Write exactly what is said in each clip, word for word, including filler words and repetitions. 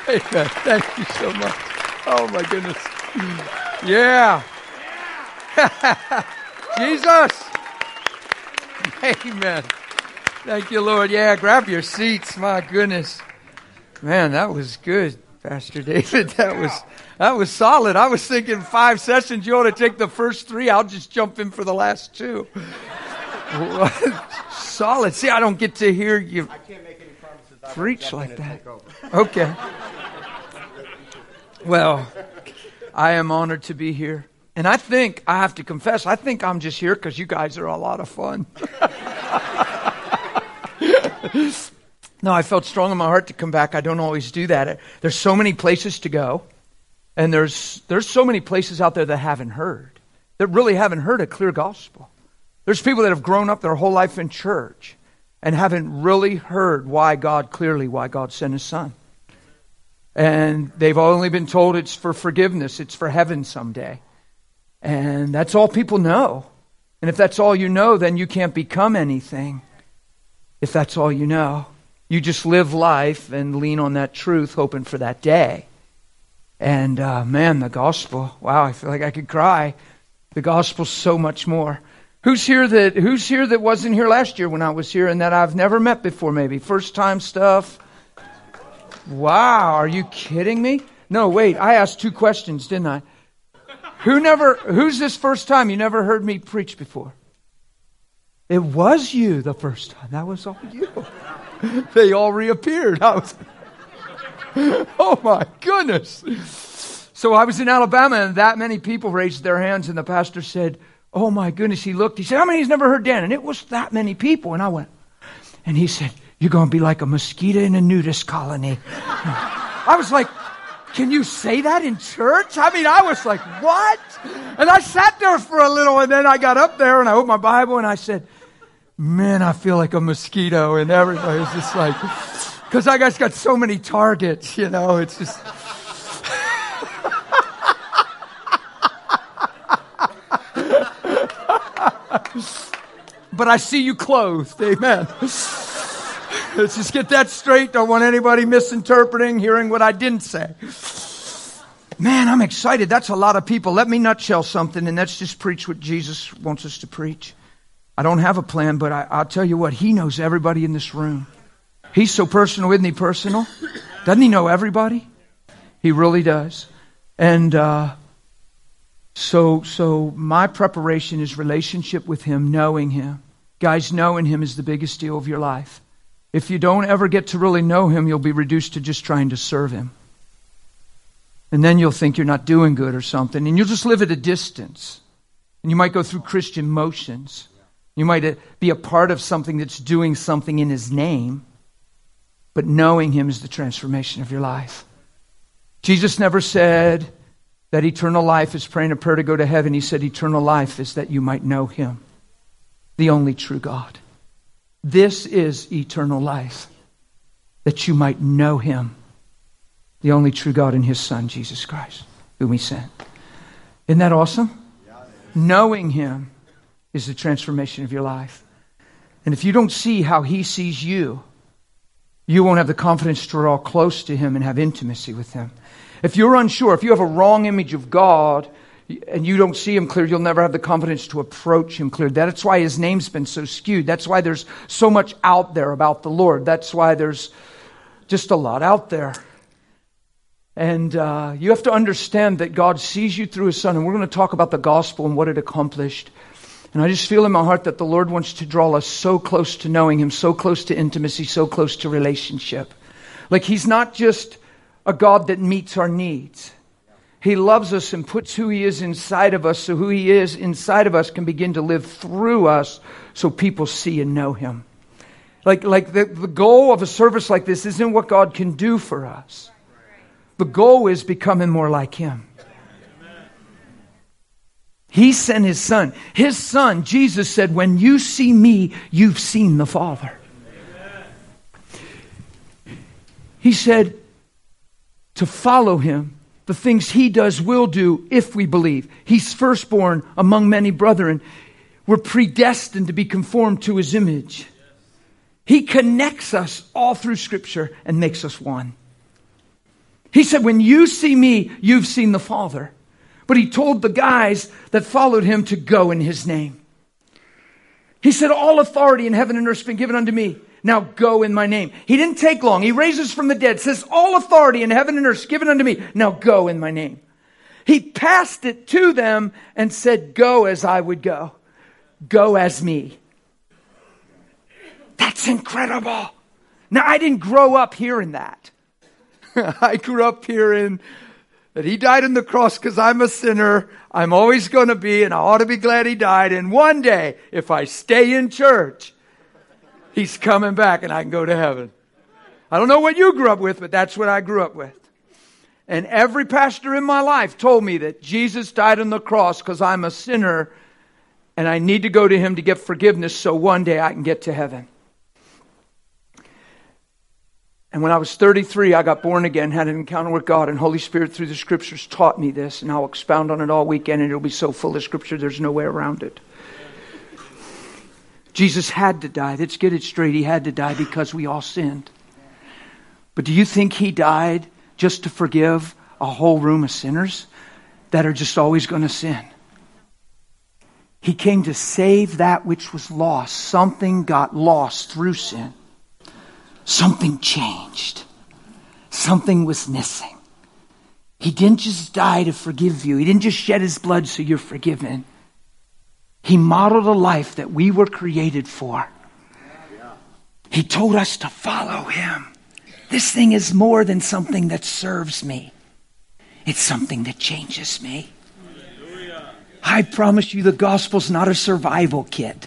Amen. Thank you so much. Oh, my goodness. Yeah. Jesus. Amen. Thank you, Lord. Yeah, grab your seats. My goodness. Man, that was good, Pastor David. That was that was solid. I was thinking five sessions. You ought to take the first three. I'll just jump in for the last two. Solid. See, I don't get to hear you I can't make any promises. preach like that. Okay. Well, I am honored to be here. And I think, I have to confess, I think I'm just here because you guys are a lot of fun. No, I felt strong in my heart to come back. I don't always do that. There's so many places to go. And there's there's so many places out there that haven't heard. That really haven't heard a clear gospel. There's people that have grown up their whole life in church and haven't really heard why God, clearly why God sent His Son. And they've only been told it's for forgiveness. It's for heaven someday. And that's all people know. And if that's all you know, then you can't become anything. If that's all you know. You just live life and lean on that truth, hoping for that day. And uh, man, the gospel, wow, I feel like I could cry. The gospel's so much more. Who's here that Who's here that wasn't here last year when I was here and that I've never met before maybe? First time stuff? Wow, are you kidding me? No, wait, I asked two questions, didn't I? Who never, who's this first time you never heard me preach before? It was you the first time. That was all you. They all reappeared. I was, oh my goodness. So I was in Alabama and that many people raised their hands and the pastor said, oh my goodness. He looked, he said, how many has never heard Dan? And it was that many people. And I went, and he said, you're going to be like a mosquito in a nudist colony. I was like, can you say that in church? I mean, I was like, what? And I sat there for a little and then I got up there and I opened my Bible and I said, man, I feel like a mosquito. And everybody was just like, because I guys got so many targets, you know, it's just. But I see you clothed, amen. Let's just get that straight. Don't want anybody misinterpreting, hearing what I didn't say. Man, I'm excited. That's a lot of people. Let me nutshell something and let's just preach what Jesus wants us to preach. I don't have a plan, but I, I'll tell you what, He knows everybody in this room. He's so personal, isn't He personal? Doesn't He know everybody? He really does. And uh, so, so my preparation is relationship with Him, knowing Him. Guys, knowing Him is the biggest deal of your life. If you don't ever get to really know Him, you'll be reduced to just trying to serve Him. And then you'll think you're not doing good or something. And you'll just live at a distance. And you might go through Christian motions. You might be a part of something that's doing something in His name. But knowing Him is the transformation of your life. Jesus never said that eternal life is praying a prayer to go to heaven. He said eternal life is that you might know Him, the only true God. This is eternal life, that you might know Him, the only true God, and His Son, Jesus Christ, whom He sent. Isn't that awesome? Knowing Him is the transformation of your life. And if you don't see how He sees you, you won't have the confidence to draw close to Him and have intimacy with Him. If you're unsure, if you have a wrong image of God, and you don't see Him clear, you'll never have the confidence to approach Him clear. That's why His name's been so skewed. That's why there's so much out there about the Lord. That's why there's just a lot out there. And uh, you have to understand that God sees you through His Son. And we're going to talk about the gospel and what it accomplished. And I just feel in my heart that the Lord wants to draw us so close to knowing Him, so close to intimacy, so close to relationship. Like He's not just a God that meets our needs. He loves us and puts who He is inside of us so who He is inside of us can begin to live through us so people see and know Him. Like, like the, the goal of a service like this isn't what God can do for us. The goal is becoming more like Him. He sent His Son. His Son, Jesus said, when you see me, you've seen the Father. He said to follow Him. The things He does will do if we believe. He's firstborn among many brethren. We're predestined to be conformed to His image. He connects us all through Scripture and makes us one. He said, when you see me, you've seen the Father. But he told the guys that followed him to go in his name. He said, all authority in heaven and earth has been given unto me. Now go in my name. He didn't take long. He raises from the dead, says, all authority in heaven and earth is given unto me. Now go in my name. He passed it to them and said, go as I would go. Go as me. That's incredible. Now, I didn't grow up hearing that. I grew up hearing that he died on the cross because I'm a sinner. I'm always going to be, and I ought to be glad he died. And one day, if I stay in church, he's coming back and I can go to heaven. I don't know what you grew up with, but that's what I grew up with. And every pastor in my life told me that Jesus died on the cross because I'm a sinner and I need to go to him to get forgiveness so one day I can get to heaven. And when I was thirty-three, I got born again, had an encounter with God, and Holy Spirit through the Scriptures taught me this, and I'll expound on it all weekend, and it'll be so full of Scripture, there's no way around it. Jesus had to die. Let's get it straight. He had to die because we all sinned. But do you think he died just to forgive a whole room of sinners that are just always going to sin? He came to save that which was lost. Something got lost through sin. Something changed. Something was missing. He didn't just die to forgive you. He didn't just shed his blood so you're forgiven. He modeled a life that we were created for. He told us to follow him. This thing is more than something that serves me. It's something that changes me. I promise you the gospel's not a survival kit.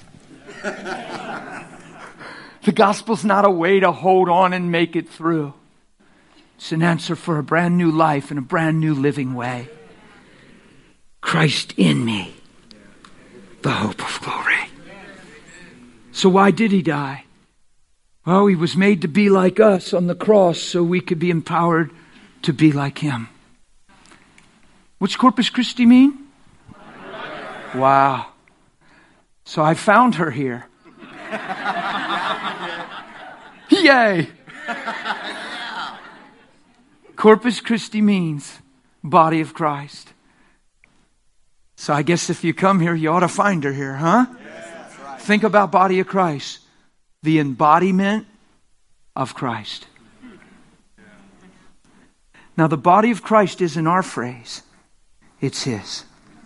The gospel's not a way to hold on and make it through. It's an answer for a brand new life and a brand new living way. Christ in me, the hope of glory. So why did he die? Well, he was made to be like us on the cross so we could be empowered to be like him. What's Corpus Christi mean? Wow. So I found her here. Yay! Corpus Christi means body of Christ. So I guess if you come here, you ought to find her here, huh? Yes, right. Think about body of Christ. The embodiment of Christ. Now the body of Christ isn't our phrase. It's his.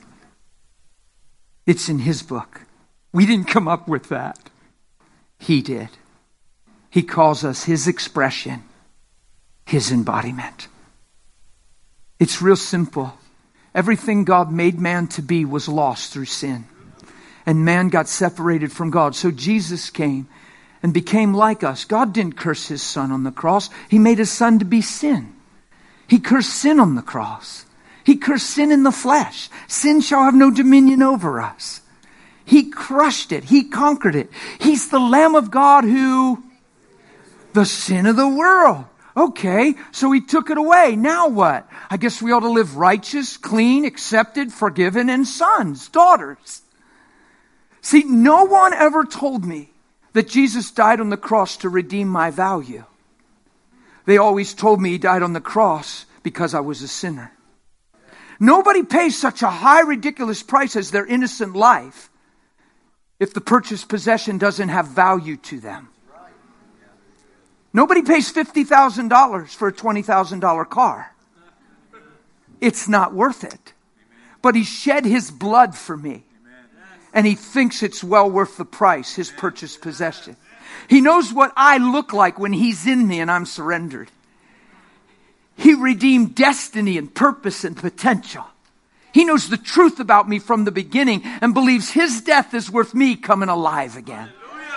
It's in his book. We didn't come up with that. He did. He calls us his expression, his embodiment. It's real simple. Everything God made man to be was lost through sin. And man got separated from God. So Jesus came and became like us. God didn't curse his son on the cross. He made his son to be sin. He cursed sin on the cross. He cursed sin in the flesh. Sin shall have no dominion over us. He crushed it. He conquered it. He's the Lamb of God who... the sin of the world. Okay, so he took it away. Now what? I guess we ought to live righteous, clean, accepted, forgiven, and sons, daughters. See, no one ever told me that Jesus died on the cross to redeem my value. They always told me he died on the cross because I was a sinner. Nobody pays such a high, ridiculous price as their innocent life if the purchased possession doesn't have value to them. Nobody pays fifty thousand dollars for a twenty thousand dollars car. It's not worth it. But he shed his blood for me. And he thinks it's well worth the price, his purchased possession. He knows what I look like when he's in me and I'm surrendered. He redeemed destiny and purpose and potential. He knows the truth about me from the beginning and believes his death is worth me coming alive again.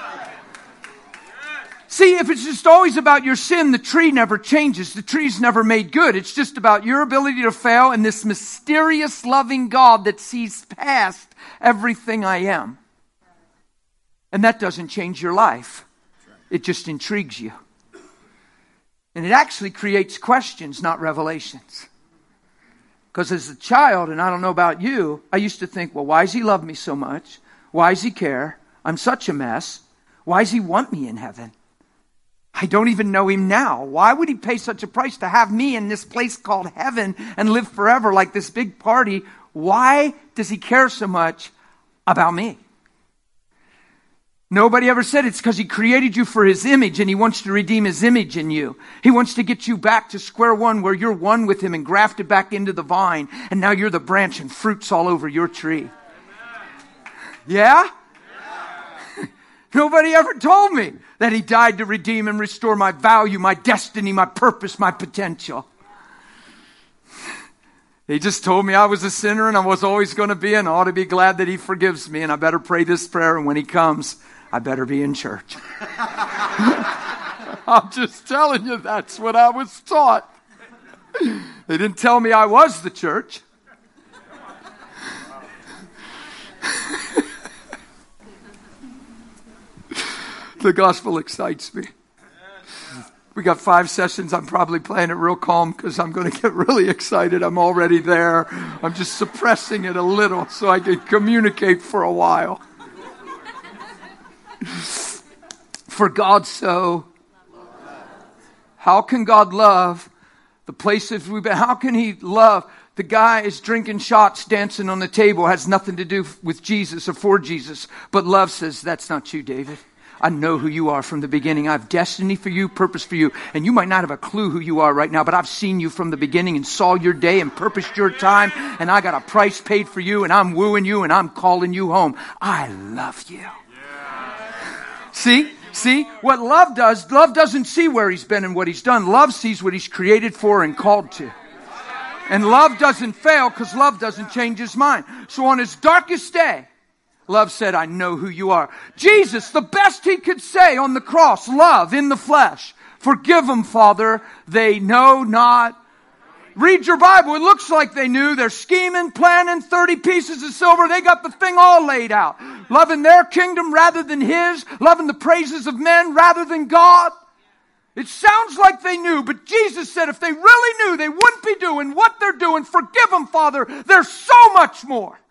See, if it's just always about your sin, the tree never changes. The tree's never made good. It's just about your ability to fail and this mysterious loving God that sees past everything I am. And that doesn't change your life. It just intrigues you. And it actually creates questions, not revelations. Because as a child, and I don't know about you, I used to think, well, why does he love me so much? Why does he care? I'm such a mess. Why does he want me in heaven? I don't even know him now. Why would he pay such a price to have me in this place called heaven and live forever like this big party? Why does he care so much about me? Nobody ever said it's because he created you for his image and he wants to redeem his image in you. He wants to get you back to square one where you're one with him and grafted back into the vine. And now you're the branch and fruit's all over your tree. Yeah? Nobody ever told me that he died to redeem and restore my value, my destiny, my purpose, my potential. He just told me I was a sinner and I was always going to be, and I ought to be glad that he forgives me, and I better pray this prayer, and when he comes, I better be in church. I'm just telling you, that's what I was taught. They didn't tell me I was the church. The gospel excites me. We got five sessions. I'm probably playing it real calm because I'm going to get really excited. I'm already there. I'm just suppressing it a little so I can communicate for a while. For God so. How can God love the places we've been? How can he love? The guy is drinking shots, dancing on the table, has nothing to do with Jesus or for Jesus. But love says, that's not you, David. I know who you are from the beginning. I have destiny for you, purpose for you. And you might not have a clue who you are right now, but I've seen you from the beginning and saw your day and purposed your time. And I got a price paid for you, and I'm wooing you, and I'm calling you home. I love you. Yeah. See? See? What love does, love doesn't see where he's been and what he's done. Love sees what he's created for and called to. And love doesn't fail because love doesn't change his mind. So on his darkest day, love said, I know who you are. Jesus, the best he could say on the cross, love in the flesh. Forgive them, Father. They know not. Read your Bible. It looks like they knew. They're scheming, planning, thirty pieces of silver. They got the thing all laid out. Loving their kingdom rather than his. Loving the praises of men rather than God. It sounds like they knew, but Jesus said if they really knew, they wouldn't be doing what they're doing. Forgive them, Father. There's so much more.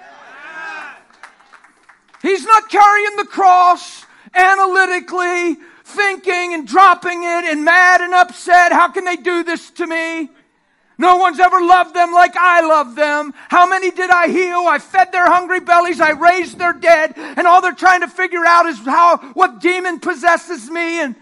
He's not carrying the cross analytically, thinking and dropping it and mad and upset. How can they do this to me? No one's ever loved them like I love them. How many did I heal? I fed their hungry bellies. I raised their dead. And all they're trying to figure out is how, what demon possesses me. And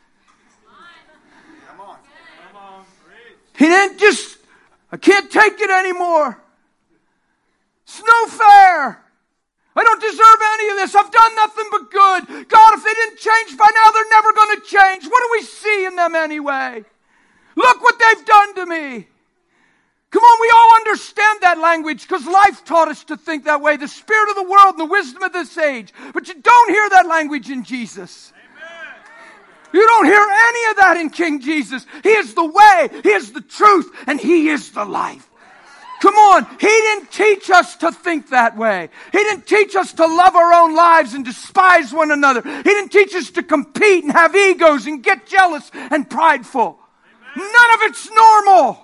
Come on. Come on. he didn't just, I can't take it anymore. It's no fair. I don't deserve any of this. I've done nothing but good. God, if they didn't change by now, they're never going to change. What do we see in them anyway? Look what they've done to me. Come on, we all understand that language because life taught us to think that way. The spirit of the world and the wisdom of this age. But you don't hear that language in Jesus. Amen. You don't hear any of that in King Jesus. He is the way, He is the truth, and He is the life. Come on, He didn't teach us to think that way. He didn't teach us to love our own lives and despise one another. He didn't teach us to compete and have egos and get jealous and prideful. Amen. None of it's normal.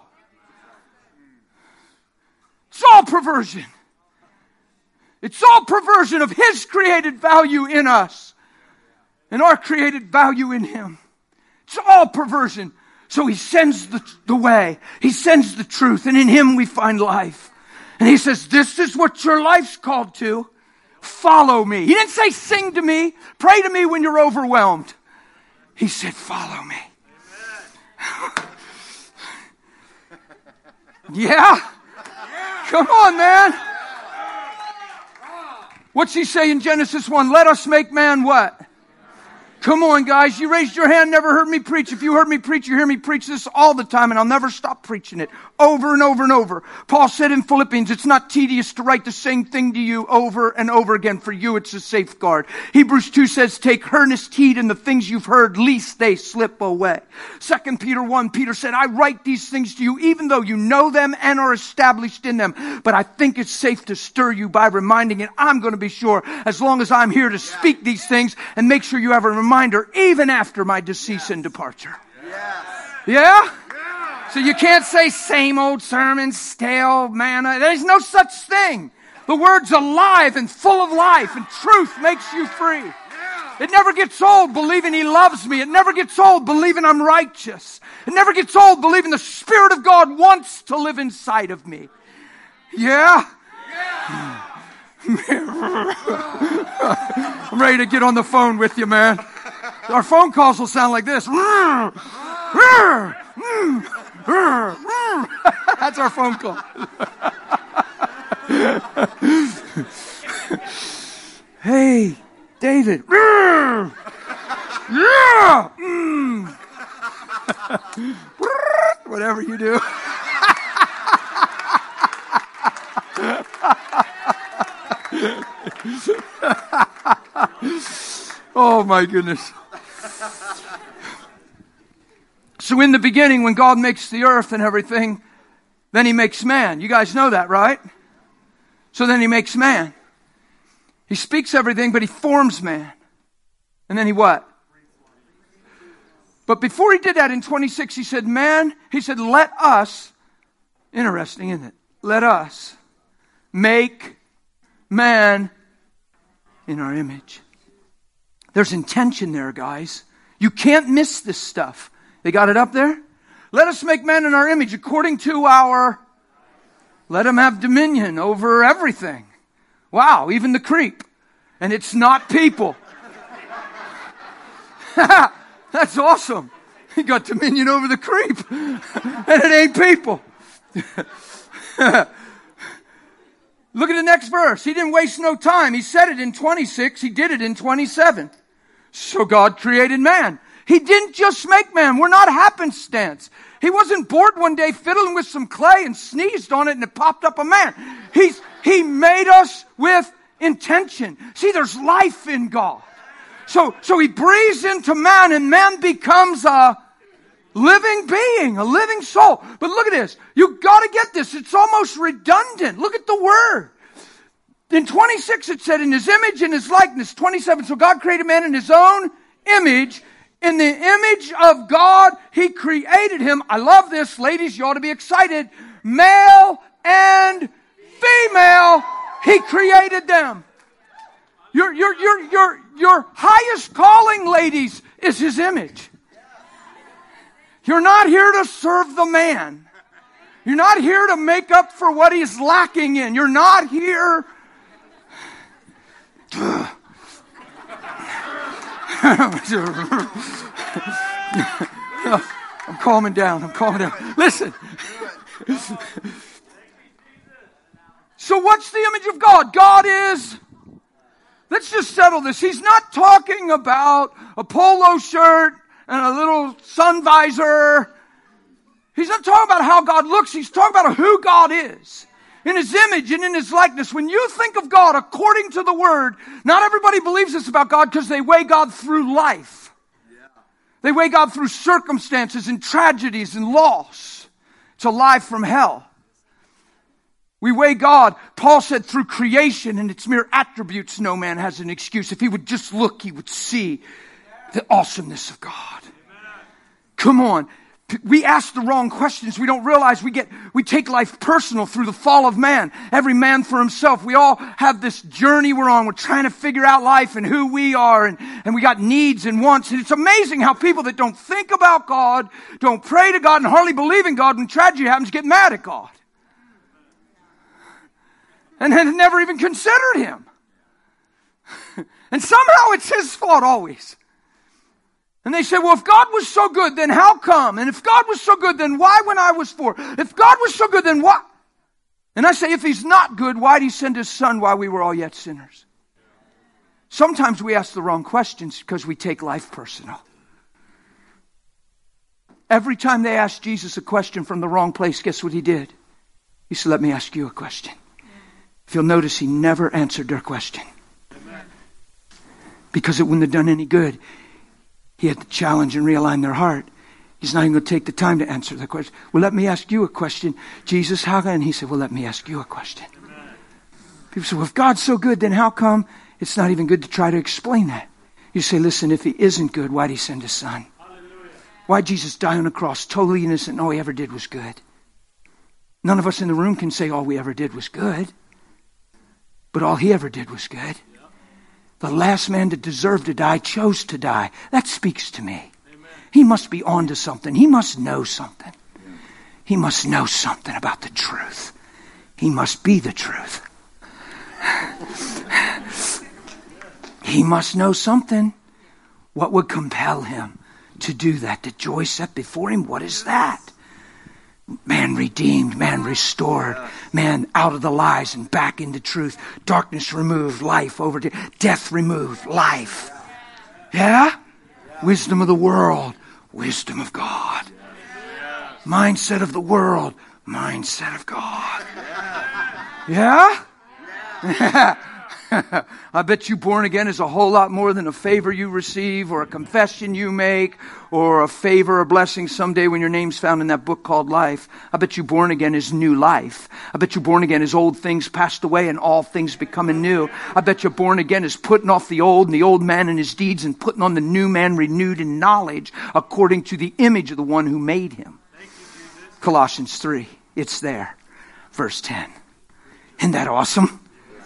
It's all perversion. It's all perversion of His created value in us and our created value in Him. It's all perversion. So He sends the, the way. He sends the truth. And in Him we find life. And He says, this is what your life's called to. Follow me. He didn't say sing to me. Pray to me when you're overwhelmed. He said, follow me. Yeah? Come on, man. What's He say in Genesis one? Let us make man what? Come on, guys. You raised your hand, never heard me preach. If you heard me preach, you hear me preach this all the time, and I'll never stop preaching it over and over and over. Paul said in Philippians, it's not tedious to write the same thing to you over and over again. For you, it's a safeguard. Hebrews two says, take earnest heed in the things you've heard, lest they slip away. Second Peter one, Peter said, I write these things to you, even though you know them and are established in them. But I think it's safe to stir you by reminding it. I'm going to be sure, as long as I'm here to speak these things and make sure you have a reminder even after my decease and departure. Yes. Yeah? So you can't say same old sermon, stale manna. There's no such thing. The word's alive and full of life, and truth makes you free. It never gets old believing He loves me. It never gets old believing I'm righteous. It never gets old believing the Spirit of God wants to live inside of me. Yeah? Yeah. I'm ready to get on the phone with you, man. Our phone calls will sound like this. That's our phone call. Hey, David. Yeah. Whatever you do. Oh my goodness. So in the beginning, when God makes the earth and everything, then He makes man. You guys know that, right? So then He makes man. He speaks everything, but He forms man. And then He what? But before He did that in twenty-six, He said, man, He said, let us, interesting, isn't it? Let us make man in our image. There's intention there, guys. You can't miss this stuff. They got it up there? Let us make man in our image according to our... Let him have dominion over everything. Wow, even the creep. And it's not people. That's awesome. He got dominion over the creep. And it ain't people. Look at the next verse. He didn't waste no time. He said it in twenty-six. He did it in twenty-seven. So God created man. He didn't just make man. We're not happenstance. He wasn't bored one day fiddling with some clay and sneezed on it and it popped up a man. He's, he made us with intention. See, there's life in God. So, so He breathes into man and man becomes a living being, a living soul. But look at this. You got to get this. It's almost redundant. Look at the word. In twenty-six it said, in His image and His likeness. twenty-seven, so God created man in His own image. In the image of God, He created him. I love this. Ladies, you ought to be excited. Male and female, He created them. Your, your, your, your, your highest calling, ladies, is His image. You're not here to serve the man. You're not here to make up for what he's lacking in. You're not here... I'm calming down. I'm calming down. Listen. So what's the image of God? God is... Let's just settle this. He's not talking about a polo shirt and a little sun visor. He's not talking about how God looks. He's talking about who God is. In His image and in His likeness. When you think of God according to the Word, not everybody believes this about God because they weigh God through life. Yeah. They weigh God through circumstances and tragedies and loss. It's a lie from hell. We weigh God, Paul said, through creation and its mere attributes. No man has an excuse. If he would just look, he would see the awesomeness of God. Come on. We ask the wrong questions. We don't realize we get, we take life personal through the fall of man. Every man for himself. We all have this journey we're on. We're trying to figure out life and who we are. And, and we got needs and wants. And it's amazing how people that don't think about God, don't pray to God, and hardly believe in God, when tragedy happens, get mad at God. And had never even considered Him. And somehow it's His fault always. And they say, well, if God was so good, then how come? And if God was so good, then why when I was four? If God was so good, then why? And I say, if He's not good, why did He send His Son while we were all yet sinners? Sometimes we ask the wrong questions because we take life personal. Every time they asked Jesus a question from the wrong place, guess what He did? He said, let me ask you a question. If you'll notice, He never answered their question. Because it wouldn't have done any good. He had to challenge and realign their heart. He's not even going to take the time to answer the question. Well, let me ask you a question. Jesus, how can? And He said, well, let me ask you a question. Amen. People say, well, if God's so good, then how come it's not even good to try to explain that? You say, listen, if He isn't good, why'd He send His Son? Hallelujah. Why'd Jesus die on a cross, totally innocent, and all He ever did was good? None of us in the room can say all we ever did was good. But all He ever did was good. The last man that deserved to die chose to die. That speaks to me. Amen. He must be on to something. He must know something. Yeah. He must know something about the truth. He must be the truth. He must know something. What would compel him to do that? The joy set before him, what is that? Man redeemed, man restored, man out of the lies and back into truth. Darkness removed, life over to death removed, life. Yeah? Wisdom of the world, wisdom of God. Mindset of the world, mindset of God. Yeah? I bet you born again is a whole lot more than a favor you receive or a confession you make or a favor or blessing someday when your name's found in that book called life. I bet you born again is new life. I bet you born again is old things passed away and all things becoming new. I bet you born again is putting off the old and the old man and his deeds and putting on the new man renewed in knowledge according to the image of the one who made him. Thank you, Jesus. Colossians three. It's there. Verse ten. Isn't that awesome?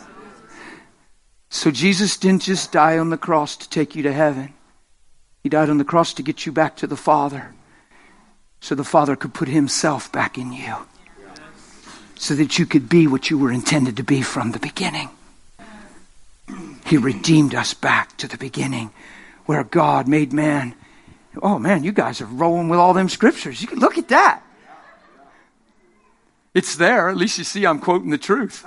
So Jesus didn't just die on the cross to take you to heaven. He died on the cross to get you back to the Father. So the Father could put himself back in you. So that you could be what you were intended to be from the beginning. He redeemed us back to the beginning where God made man. Oh man, you guys are rolling with all them scriptures. You can look at that. It's there. At least you see I'm quoting the truth.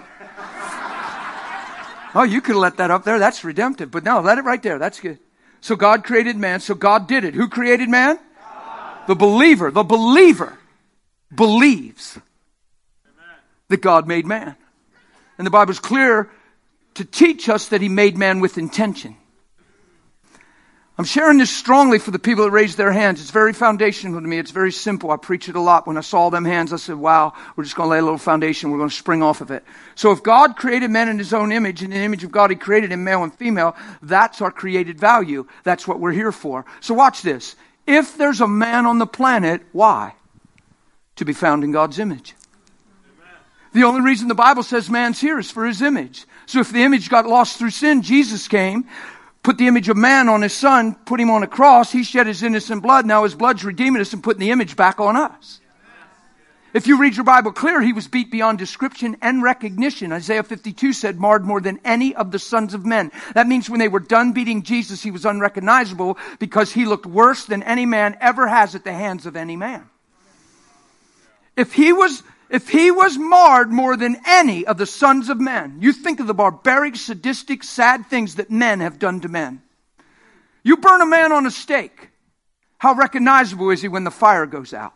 Oh, you could have let that up there. That's redemptive. But no, let it right there. That's good. So God created man. So God did it. Who created man? God. The believer. The believer believes Amen. That God made man. And the Bible is clear to teach us that he made man with intention. I'm sharing this strongly for the people that raised their hands. It's very foundational to me. It's very simple. I preach it a lot. When I saw them hands, I said, wow, we're just going to lay a little foundation. We're going to spring off of it. So if God created man in his own image, in the image of God, he created him male and female, that's our created value. That's what we're here for. So watch this. If there's a man on the planet, why? To be found in God's image. Amen. The only reason the Bible says man's here is for his image. So if the image got lost through sin, Jesus came, put the image of man on his son, put him on a cross. He shed his innocent blood. Now his blood's redeeming us and putting the image back on us. If you read your Bible clear, he was beat beyond description and recognition. Isaiah fifty-two said, marred more than any of the sons of men. That means when they were done beating Jesus, he was unrecognizable because he looked worse than any man ever has at the hands of any man. If he was... If he was marred more than any of the sons of men, you think of the barbaric, sadistic, sad things that men have done to men. You burn a man on a stake. How recognizable is he when the fire goes out?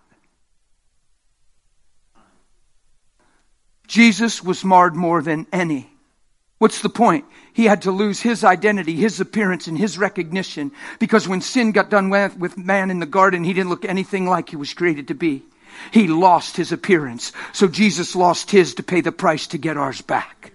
Jesus was marred more than any. What's the point? He had to lose his identity, his appearance, and his recognition because when sin got done with, with man in the garden, he didn't look anything like he was created to be. He lost his appearance. So Jesus lost his to pay the price to get ours back.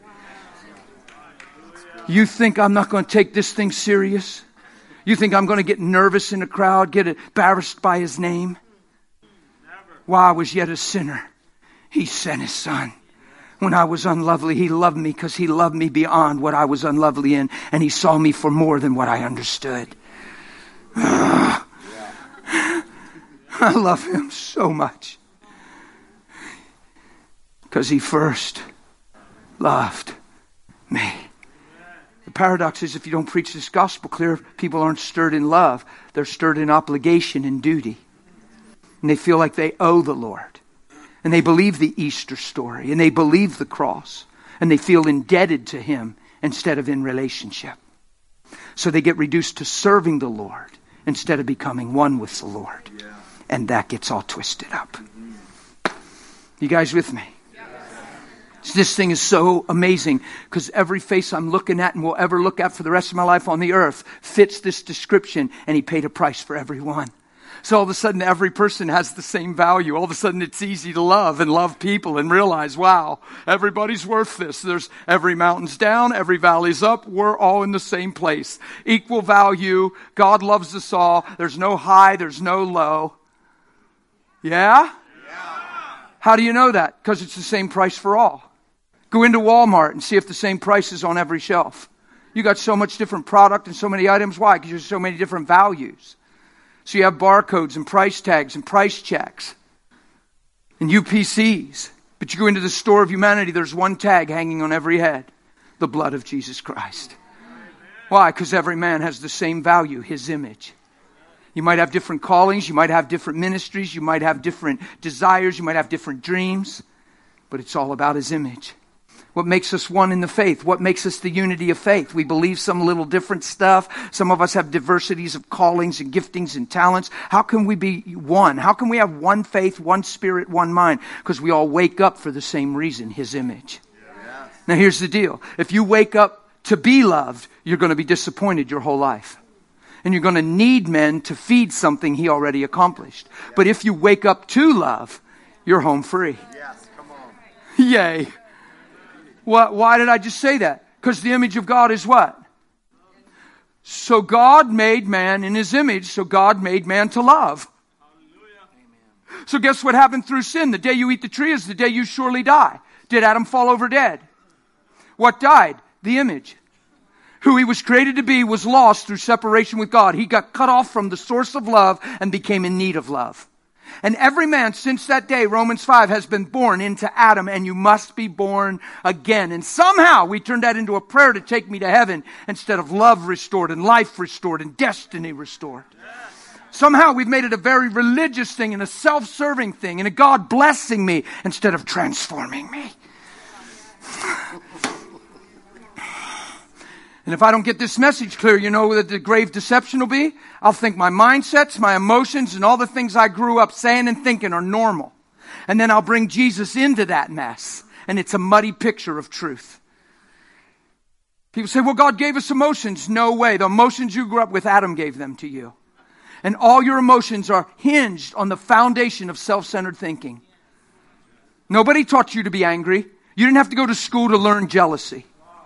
You think I'm not going to take this thing serious? You think I'm going to get nervous in a crowd, get embarrassed by his name? While I was yet a sinner, he sent his son. When I was unlovely, he loved me because he loved me beyond what I was unlovely in. And he saw me for more than what I understood. I love him so much. Because he first loved me. The paradox is if you don't preach this gospel clear, people aren't stirred in love. They're stirred in obligation and duty. And they feel like they owe the Lord. And they believe the Easter story. And they believe the cross. And they feel indebted to him instead of in relationship. So they get reduced to serving the Lord instead of becoming one with the Lord. And that gets all twisted up. You guys with me? This thing is so amazing because every face I'm looking at and will ever look at for the rest of my life on the earth fits this description, and he paid a price for every one. So all of a sudden every person has the same value. All of a sudden it's easy to love and love people and realize, wow, everybody's worth this. There's every mountain's down, every valley's up. We're all in the same place. Equal value. God loves us all. There's no high, there's no low. Yeah? Yeah. How do you know that? Because it's the same price for all. Go into Walmart and see if the same price is on every shelf. You got so much different product and so many items. Why? Because there's so many different values. So you have barcodes and price tags and price checks and U P Cs. But you go into the store of humanity, there's one tag hanging on every head. The blood of Jesus Christ. Why? Because every man has the same value, his image. You might have different callings. You might have different ministries. You might have different desires. You might have different dreams. But it's all about his image. What makes us one in the faith? What makes us the unity of faith? We believe some little different stuff. Some of us have diversities of callings and giftings and talents. How can we be one? How can we have one faith, one spirit, one mind? Because we all wake up for the same reason, his image. Yeah. Now here's the deal. If you wake up to be loved, you're going to be disappointed your whole life. And you're going to need men to feed something he already accomplished. Yeah. But if you wake up to love, you're home free. Yes, come on. Yay. What, why did I just say that? Because the image of God is what? So God made man in his image, so God made man to love. Hallelujah. So guess what happened through sin? The day you eat the tree is the day you surely die. Did Adam fall over dead? What died? The image. Who he was created to be was lost through separation with God. He got cut off from the source of love and became in need of love. And every man since that day, Romans five, has been born into Adam, and you must be born again. And somehow we turned that into a prayer to take me to heaven instead of love restored and life restored and destiny restored. Somehow we've made it a very religious thing and a self-serving thing and a God blessing me instead of transforming me. And if I don't get this message clear, you know what the grave deception will be? I'll think my mindsets, my emotions, and all the things I grew up saying and thinking are normal. And then I'll bring Jesus into that mess. And it's a muddy picture of truth. People say, well, God gave us emotions. No way. The emotions you grew up with, Adam gave them to you. And all your emotions are hinged on the foundation of self-centered thinking. Nobody taught you to be angry. You didn't have to go to school to learn jealousy.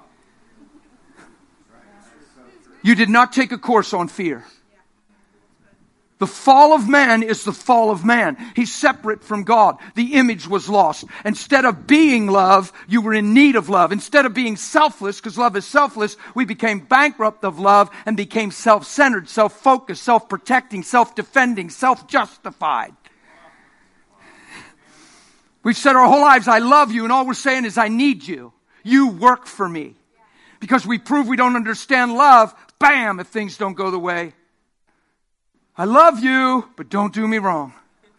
You did not take a course on fear. The fall of man is the fall of man. He's separate from God. The image was lost. Instead of being love, you were in need of love. Instead of being selfless, because love is selfless, we became bankrupt of love and became self-centered, self-focused, self-protecting, self-defending, self-justified. We've said our whole lives, I love you, and all we're saying is, I need you. You work for me. Because we prove we don't understand love, bam, if things don't go the way. I love you, but don't do me wrong.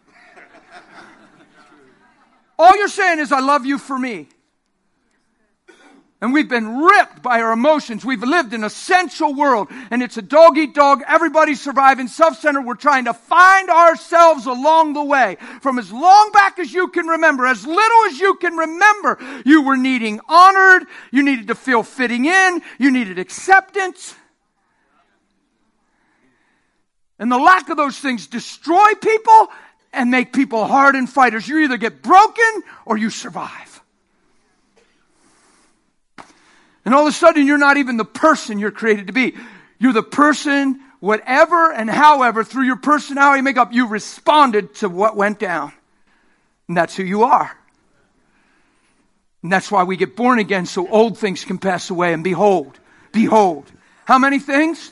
All you're saying is, I love you for me. And we've been ripped by our emotions. We've lived in a sensual world, and it's a dog-eat-dog, everybody's surviving, self-centered. We're trying to find ourselves along the way. From as long back as you can remember, as little as you can remember, you were needing honored, you needed to feel fitting in, you needed acceptance. And the lack of those things destroy people and make people hardened fighters. You either get broken or you survive. And all of a sudden, you're not even the person you're created to be. You're the person, whatever and however, through your personality makeup, you responded to what went down. And that's who you are. And that's why we get born again, so old things can pass away. And behold, behold. How many things?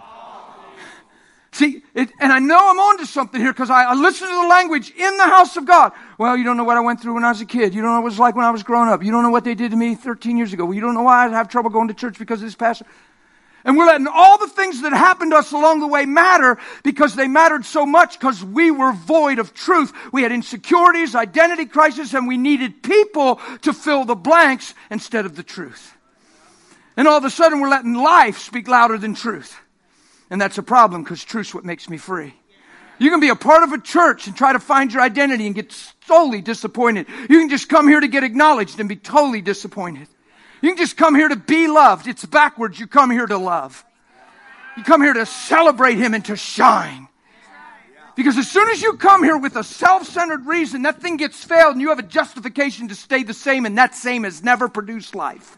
See, it, and I know I'm onto something here because I, I listen to the language in the house of God. Well, you don't know what I went through when I was a kid. You don't know what it was like when I was growing up. You don't know what they did to me thirteen years ago. You don't know why I have trouble going to church because of this pastor. And we're letting all the things that happened to us along the way matter because they mattered so much because we were void of truth. We had insecurities, identity crisis, and we needed people to fill the blanks instead of the truth. And all of a sudden we're letting life speak louder than truth. And that's a problem because truth's what makes me free. You can be a part of a church and try to find your identity and get totally disappointed. You can just come here to get acknowledged and be totally disappointed. You can just come here to be loved. It's backwards. You come here to love. You come here to celebrate Him and to shine. Because as soon as you come here with a self-centered reason, that thing gets failed and you have a justification to stay the same, and that same has never produced life.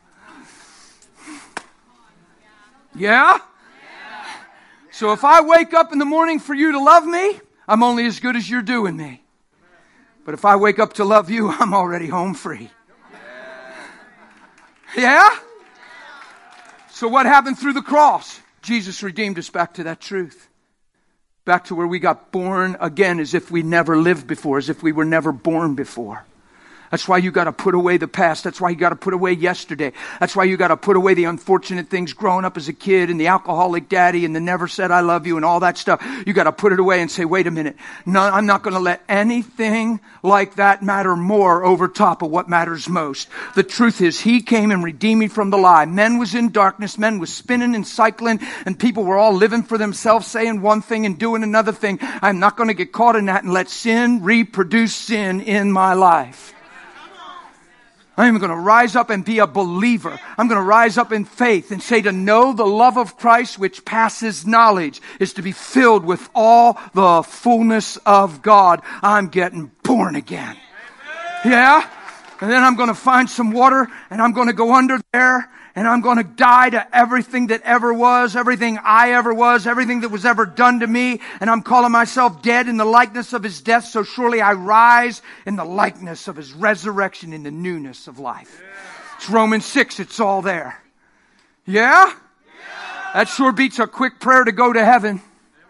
Yeah? So if I wake up in the morning for you to love me, I'm only as good as you're doing me. But if I wake up to love you, I'm already home free. Yeah? So what happened through the cross? Jesus redeemed us back to that truth. Back to where we got born again as if we never lived before, as if we were never born before. That's why you got to put away the past. That's why you got to put away yesterday. That's why you got to put away the unfortunate things growing up as a kid and the alcoholic daddy and the never said I love you and all that stuff. You got to put it away and say, wait a minute. No, I'm not going to let anything like that matter more over top of what matters most. The truth is He came and redeemed me from the lie. Men was in darkness. Men was spinning and cycling and people were all living for themselves, saying one thing and doing another thing. I'm not going to get caught in that and let sin reproduce sin in my life. I'm going to rise up and be a believer. I'm going to rise up in faith and say to know the love of Christ which passes knowledge is to be filled with all the fullness of God. I'm getting born again. Yeah? And then I'm going to find some water and I'm going to go under there and I'm going to die to everything that ever was, everything I ever was, everything that was ever done to me. And I'm calling myself dead in the likeness of His death. So surely I rise in the likeness of His resurrection in the newness of life. Yeah. It's Romans six. It's all there. Yeah? Yeah? That sure beats a quick prayer to go to heaven.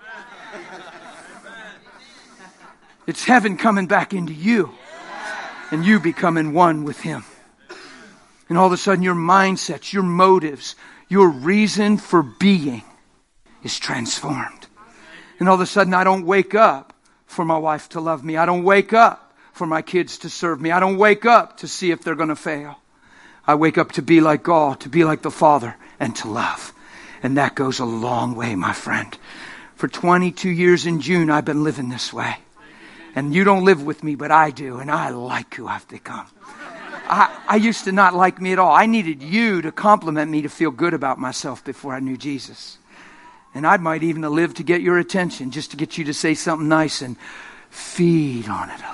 It's heaven coming back into you. And you becoming one with Him. And all of a sudden your mindsets, your motives, your reason for being is transformed. And all of a sudden I don't wake up for my wife to love me. I don't wake up for my kids to serve me. I don't wake up to see if they're going to fail. I wake up to be like God, to be like the Father, and to love. And that goes a long way, my friend. For twenty-two years in June, I've been living this way. And you don't live with me, but I do. And I like who I've become. I, I used to not like me at all. I needed you to compliment me to feel good about myself before I knew Jesus. And I might even have lived to get your attention, just to get you to say something nice and feed on it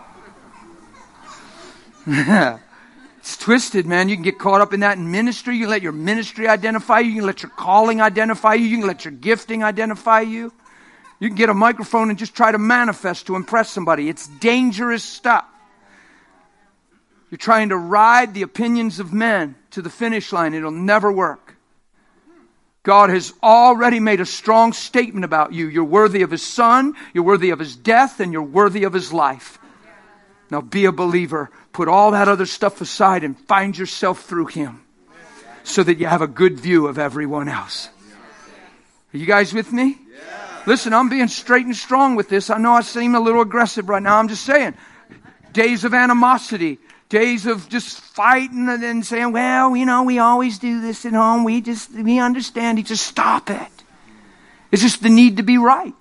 a little. It's twisted, man. You can get caught up in that in ministry. You can let your ministry identify you. You can let your calling identify you. You can let your gifting identify you. You can get a microphone and just try to manifest to impress somebody. It's dangerous stuff. You're trying to ride the opinions of men to the finish line. It'll never work. God has already made a strong statement about you. You're worthy of His Son, you're worthy of His death, and you're worthy of His life. Now be a believer. Put all that other stuff aside and find yourself through Him so that you have a good view of everyone else. Are you guys with me? Listen, I'm being straight and strong with this. I know I seem a little aggressive right now. I'm just saying. Days of animosity. Days of just fighting and then saying, well, you know, we always do this at home. We just, we understand. You just stop it. It's just the need to be right.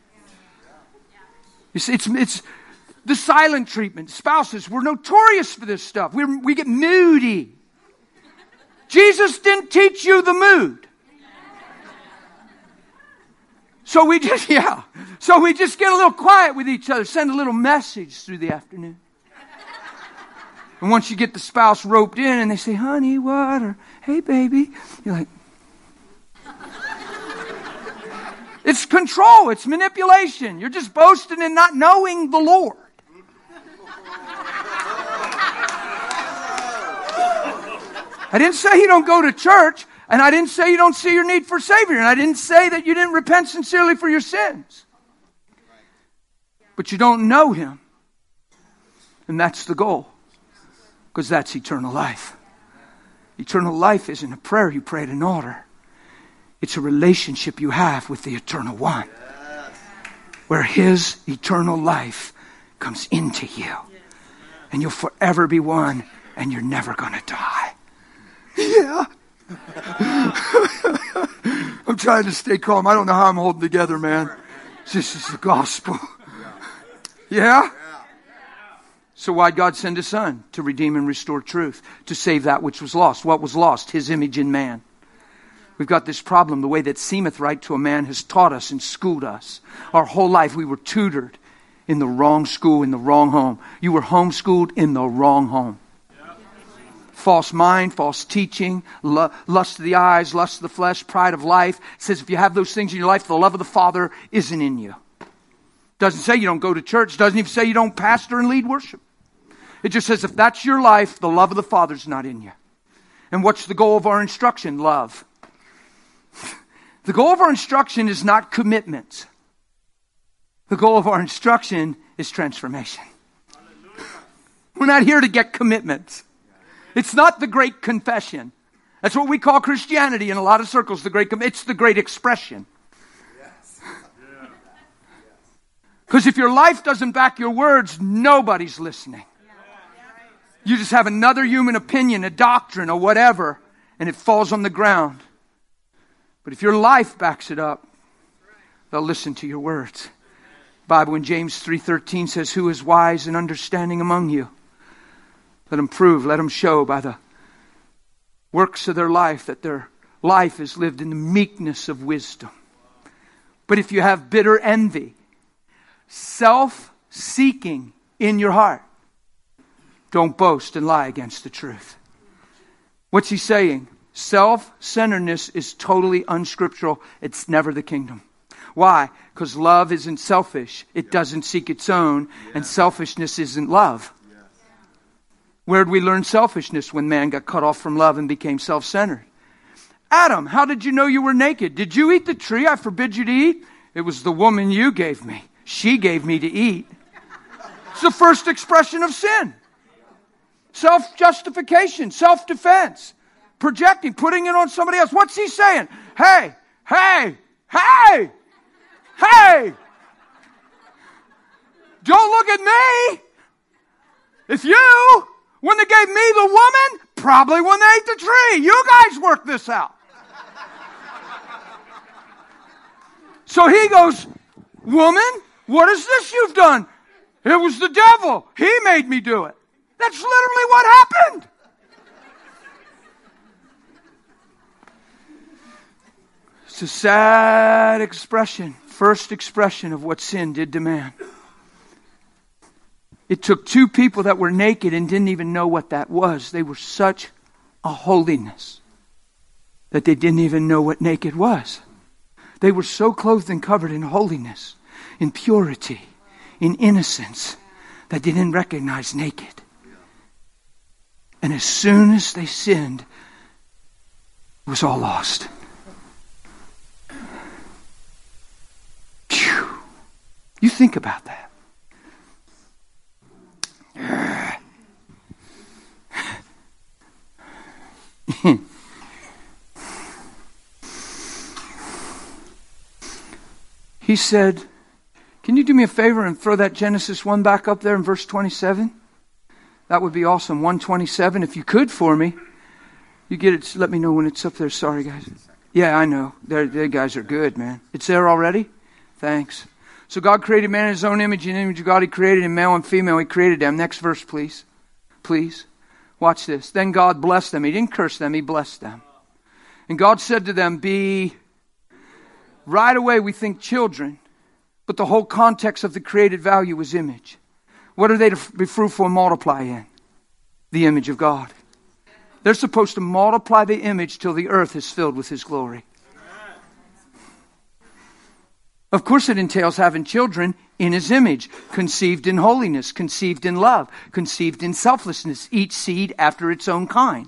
It's, it's, it's the silent treatment. Spouses, we're notorious for this stuff. We we get moody. Jesus didn't teach you the mood. So we just, yeah. So we just get a little quiet with each other. Send a little message through the afternoon. And once you get the spouse roped in and they say, honey, what? Or, hey, baby. You're like, it's control. It's manipulation. You're just boasting and not knowing the Lord. I didn't say you don't go to church. And I didn't say you don't see your need for Savior. And I didn't say that you didn't repent sincerely for your sins. But you don't know Him. And that's the goal. Because that's eternal life. Eternal life isn't a prayer you pray at an altar. It's a relationship you have with the Eternal One. Where His eternal life comes into you. And you'll forever be one. And you're never going to die. Yeah. I'm trying to stay calm. I don't know how I'm holding together, man. This is the gospel. Yeah? So why'd God send His Son? To redeem and restore truth. To save that which was lost. What was lost? His image in man. We've got this problem. The way that seemeth right to a man has taught us and schooled us. Our whole life we were tutored in the wrong school, in the wrong home. You were homeschooled in the wrong home. False mind, false teaching, lust of the eyes, lust of the flesh, pride of life. It says if you have those things in your life, the love of the Father isn't in you. Doesn't say you don't go to church. Doesn't even say you don't pastor and lead worship. It just says if that's your life, the love of the Father's not in you. And what's the goal of our instruction? Love. The goal of our instruction is not commitment. The goal of our instruction is transformation. We're not here to get commitments. It's not the great confession. That's what we call Christianity in a lot of circles. The great, it's the great expression. Because if your life doesn't back your words, nobody's listening. You just have another human opinion, a doctrine, or whatever, and it falls on the ground. But if your life backs it up, they'll listen to your words. The Bible in James three thirteen says, who is wise and understanding among you? Let them prove, let them show by the works of their life that their life is lived in the meekness of wisdom. But if you have bitter envy, self-seeking in your heart, don't boast and lie against the truth. What's he saying? Self-centeredness is totally unscriptural. It's never the kingdom. Why? Because love isn't selfish. It doesn't seek its own. And selfishness isn't love. Where did we learn selfishness? When man got cut off from love and became self-centered. Adam, how did you know you were naked? Did you eat the tree I forbid you to eat? It was the woman you gave me. She gave me to eat. It's the first expression of sin. Self-justification, self-defense, projecting, putting it on somebody else. What's he saying? Hey, hey, hey, hey. Don't look at me. If you wouldn't have gave me the woman, probably wouldn't have ate the tree. You guys work this out. So he goes, woman, what is this you've done? It was the devil. He made me do it. That's literally what happened. It's a sad expression, first expression of what sin did to man. It took two people that were naked and didn't even know what that was. They were such a holiness that they didn't even know what naked was. They were so clothed and covered in holiness, in purity, in innocence, that they didn't recognize naked. And as soon as they sinned, it was all lost. Phew. You think about that. He said, can you do me a favor and throw that Genesis one back up there in verse twenty-seven? That would be awesome. one twenty-seven, if you could for me. You get it, let me know when it's up there. Sorry, guys. Yeah, I know. They're, they guys are good, man. It's there already? Thanks. So God created man in his own image. In the image of God, he created him, male and female. He created them. Next verse, please. Please. Watch this. Then God blessed them. He didn't curse them. He blessed them. And God said to them, be... Right away we think children. But the whole context of the created value is image. What are they to be fruitful and multiply in? The image of God. They're supposed to multiply the image till the earth is filled with his glory. Of course it entails having children in his image, conceived in holiness, conceived in love, conceived in selflessness, each seed after its own kind.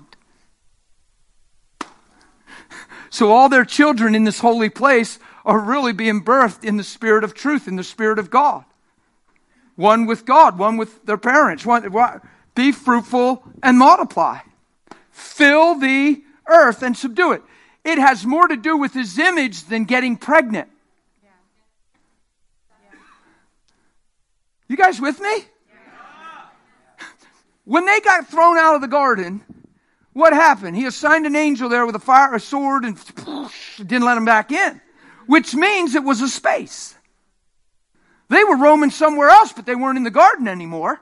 So all their children in this holy place are really being birthed in the spirit of truth, in the spirit of God. One with God, one with their parents. One, be fruitful and multiply. Fill the earth and subdue it. It has more to do with his image than getting pregnant. Yeah. Yeah. You guys with me? Yeah. When they got thrown out of the garden, what happened? He assigned an angel there with a fire, a sword, and didn't let them back in. Which means it was a space. They were roaming somewhere else, but they weren't in the garden anymore.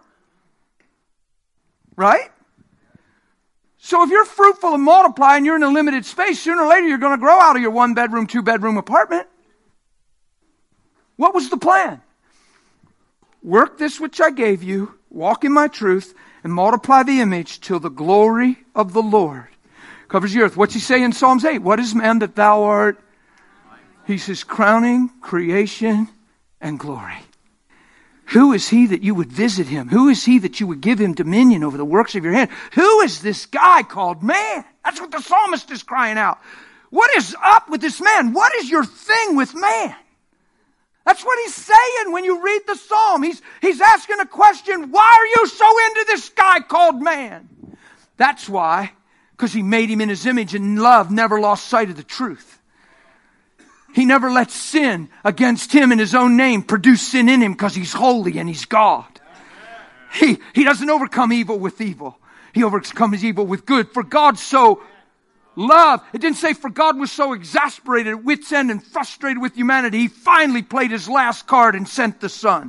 Right? So if you're fruitful and multiply and you're in a limited space, sooner or later you're going to grow out of your one bedroom, two bedroom apartment. What was the plan? Work this which I gave you, walk in my truth, and multiply the image till the glory of the Lord covers the earth. What's he say in Psalms eight? What is man that thou art? He says, crowning creation and glory. Who is he that you would visit him? Who is he that you would give him dominion over the works of your hand? Who is this guy called man? That's what the psalmist is crying out. What is up with this man? What is your thing with man? That's what he's saying when you read the psalm. He's, he's asking a question. Why are you so into this guy called man? That's why. Because he made him in his image, and love never lost sight of the truth. He never let sin against him in his own name produce sin in him, because he's holy and he's God. He, he doesn't overcome evil with evil. He overcomes evil with good. For God so loved. It didn't say for God was so exasperated at wit's end and frustrated with humanity, He finally played His last card and sent the Son.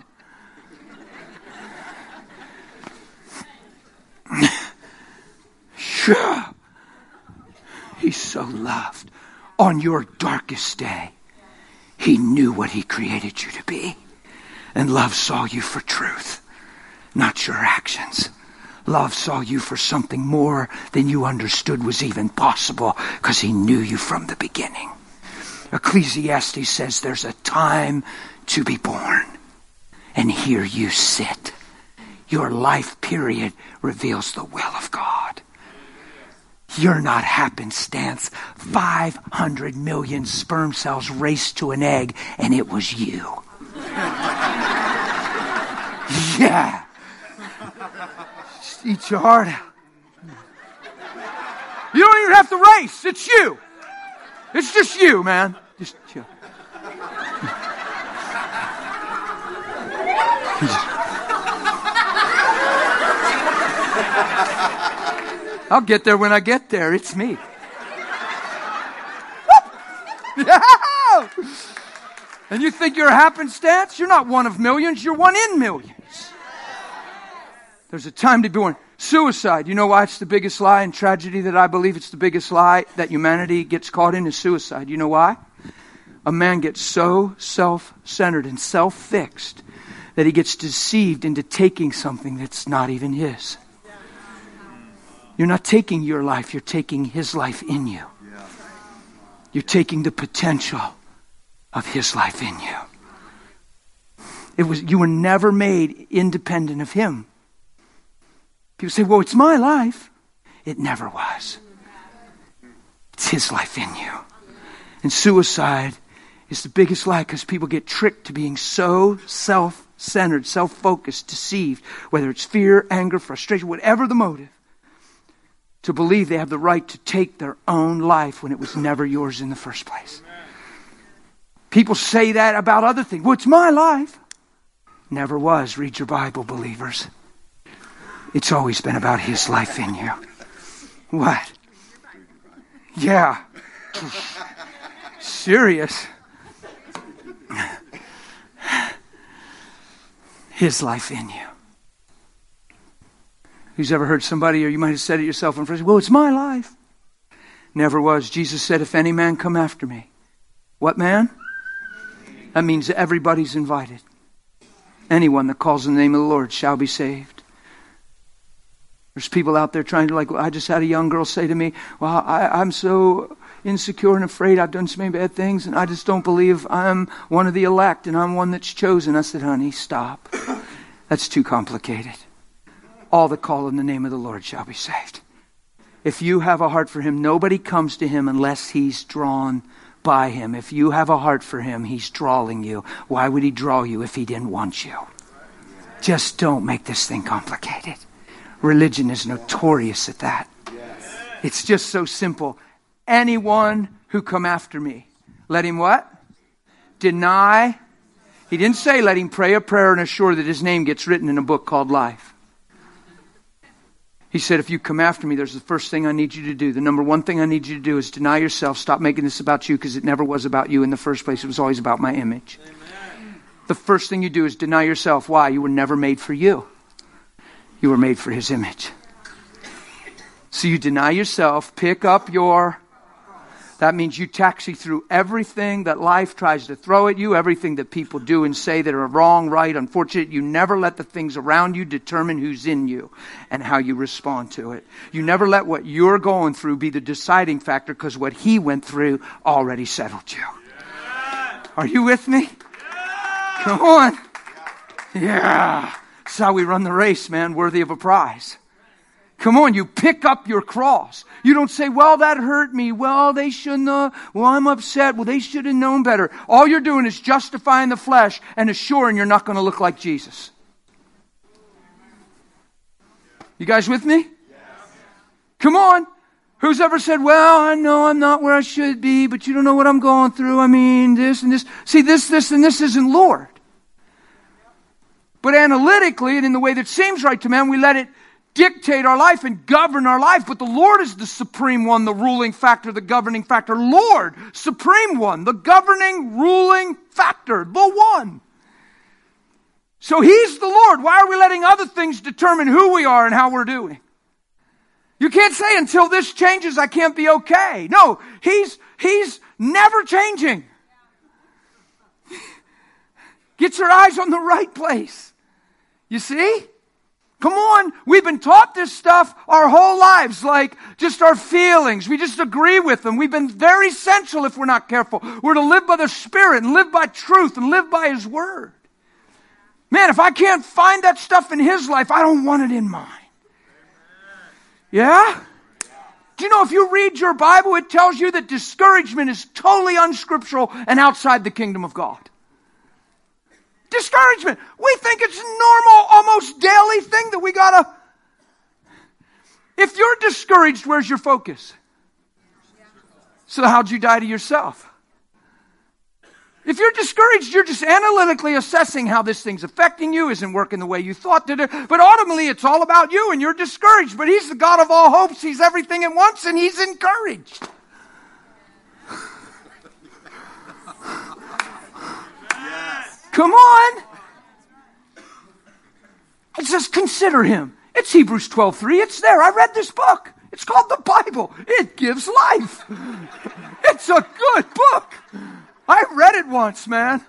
Sure. He's so loved. On your darkest day, He knew what He created you to be. And love saw you for truth, not your actions. Love saw you for something more than you understood was even possible, because He knew you from the beginning. Ecclesiastes says there's a time to be born. And here you sit. Your life period reveals the will of God. You're not happenstance. five hundred million sperm cells raced to an egg, and it was you. Yeah. Just eat your heart out. You don't even have to race. It's you. It's just you, man. Just chill. I'll get there when I get there. It's me. Yeah. And you think you're a happenstance? You're not one of millions. You're one in millions. There's a time to be born. Suicide. You know why it's the biggest lie and tragedy that I believe it's the biggest lie that humanity gets caught in is suicide. You know why? A man gets so self-centered and self-fixed that he gets deceived into taking something that's not even his. You're not taking your life, you're taking His life in you. You're taking the potential of His life in you. It was you were never made independent of Him. People say, well, it's my life. It never was. It's His life in you. And suicide is the biggest lie, because people get tricked to being so self-centered, self-focused, deceived, whether it's fear, anger, frustration, whatever the motive, to believe they have the right to take their own life when it was never yours in the first place. People say that about other things. Well, it's my life. Never was. Read your Bible, believers. It's always been about His life in you. What? Yeah. Serious. His life in you. Who's ever heard somebody, or you might have said it yourself in front, well, it's my life. Never was. Jesus said, if any man come after me. What man? That means everybody's invited. Anyone that calls on the name of the Lord shall be saved. There's people out there trying to, like, I just had a young girl say to me, well, I, I'm so insecure and afraid I've done so many bad things, and I just don't believe I'm one of the elect and I'm one that's chosen. I said, honey, stop. That's too complicated. All that call on the name of the Lord shall be saved. If you have a heart for Him, nobody comes to Him unless He's drawn by Him. If you have a heart for Him, He's drawing you. Why would He draw you if He didn't want you? Just don't make this thing complicated. Religion is notorious at that. It's just so simple. Anyone who come after me, let him what? Deny. He didn't say let him pray a prayer and assure that his name gets written in a book called life. He said, if you come after me, there's the first thing I need you to do. The number one thing I need you to do is deny yourself. Stop making this about you, because it never was about you in the first place. It was always about my image. Amen. The first thing you do is deny yourself. Why? You were never made for you. You were made for His image. So you deny yourself, pick up your... That means you taxi through everything that life tries to throw at you, everything that people do and say that are wrong, right, unfortunate. You never let the things around you determine who's in you and how you respond to it. You never let what you're going through be the deciding factor, because what He went through already settled you. Yeah. Are you with me? Yeah. Come on. Yeah. That's how we run the race, man, worthy of a prize. Come on, you pick up your cross. You don't say, well, that hurt me. Well, they shouldn't have. Well, I'm upset. Well, they should have known better. All you're doing is justifying the flesh and assuring you're not going to look like Jesus. You guys with me? Yes. Come on. Who's ever said, well, I know I'm not where I should be, but you don't know what I'm going through. I mean, this and this. See, this, this, and this isn't Lord. But analytically, and in the way that seems right to man, we let it dictate our life and govern our life. But the Lord is the supreme one, the ruling factor, the governing factor. Lord, supreme one, the governing, ruling factor, the one. So He's the Lord. Why are we letting other things determine who we are and how we're doing? You can't say until this changes, I can't be okay. No, He's, He's never changing. Get your eyes on the right place. You see? Come on, we've been taught this stuff our whole lives, like just our feelings. We just agree with them. We've been very sensual if we're not careful. We're to live by the Spirit and live by truth and live by His Word. Man, if I can't find that stuff in His life, I don't want it in mine. Yeah? Do you know if you read your Bible, it tells you that discouragement is totally unscriptural and outside the kingdom of God. Discouragement. We think it's a normal, almost daily thing that we gotta... If you're discouraged, where's your focus? So how'd you die to yourself? If you're discouraged, you're just analytically assessing how this thing's affecting you, isn't working the way you thought to do. But ultimately, it's all about you and you're discouraged. But He's the God of all hopes. He's everything at once and He's encouraged. Come on. It says consider Him. It's Hebrews twelve three. It's there. I read this book. It's called the Bible. It gives life. It's a good book. I read it once, man.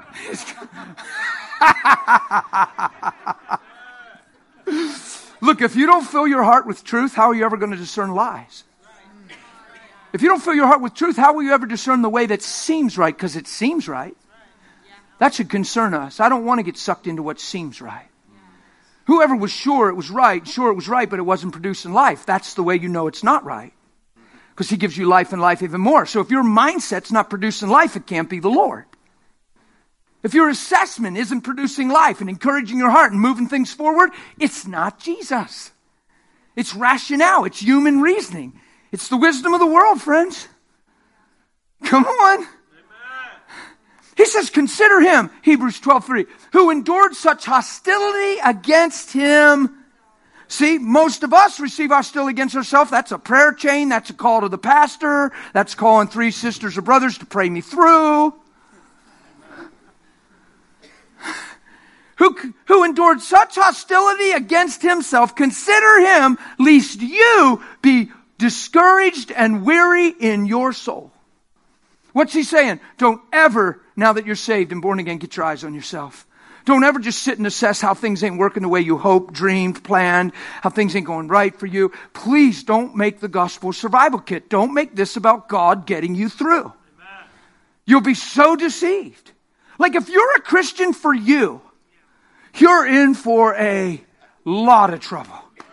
Look, if you don't fill your heart with truth, how are you ever going to discern lies? If you don't fill your heart with truth, how will you ever discern the way that seems right? Because it seems right. That should concern us. I don't want to get sucked into what seems right. Whoever was sure it was right, sure it was right, but it wasn't producing life. That's the way you know it's not right. Because He gives you life and life even more. So if your mindset's not producing life, it can't be the Lord. If your assessment isn't producing life and encouraging your heart and moving things forward, it's not Jesus. It's rationale. It's human reasoning. It's the wisdom of the world, friends. Come on. He says, consider Him, Hebrews twelve three, who endured such hostility against Him. See, most of us receive hostility against ourselves. That's a prayer chain. That's a call to the pastor. That's calling three sisters or brothers to pray me through. Who, who endured such hostility against Himself. Consider Him, lest you be discouraged and weary in your soul. What's He saying? Don't ever, now that you're saved and born again, get your eyes on yourself. Don't ever just sit and assess how things ain't working the way you hoped, dreamed, planned, how things ain't going right for you. Please don't make the gospel a survival kit. Don't make this about God getting you through. Amen. You'll be so deceived. Like if you're a Christian for you, you're in for a lot of trouble.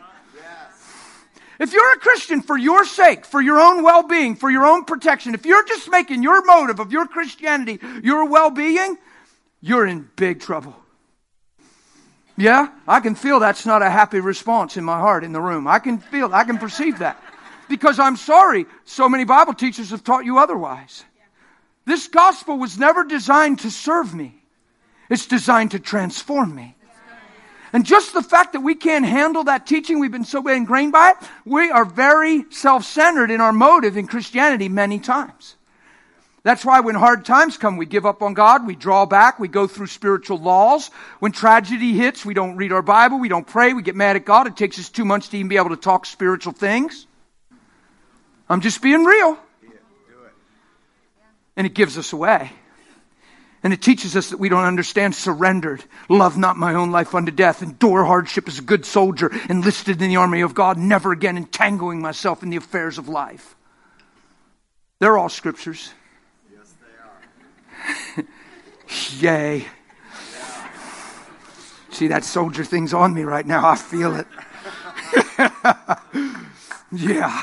If you're a Christian for your sake, for your own well-being, for your own protection, if you're just making your motive of your Christianity your well-being, you're in big trouble. Yeah, I can feel that's not a happy response in my heart in the room. I can feel, I can perceive that. Because I'm sorry, so many Bible teachers have taught you otherwise. This gospel was never designed to serve me. It's designed to transform me. And just the fact that we can't handle that teaching, we've been so ingrained by it, we are very self-centered in our motive in Christianity many times. That's why when hard times come, we give up on God, we draw back, we go through spiritual laws. When tragedy hits, we don't read our Bible, we don't pray, we get mad at God. It takes us two months to even be able to talk spiritual things. I'm just being real. And it gives us away. And it teaches us that we don't understand surrendered. Love not my own life unto death. Endure hardship as a good soldier. Enlisted in the army of God. Never again entangling myself in the affairs of life. They're all scriptures. Yes, they are. Yay. Yeah. See, that soldier thing's on me right now. I feel it. Yeah.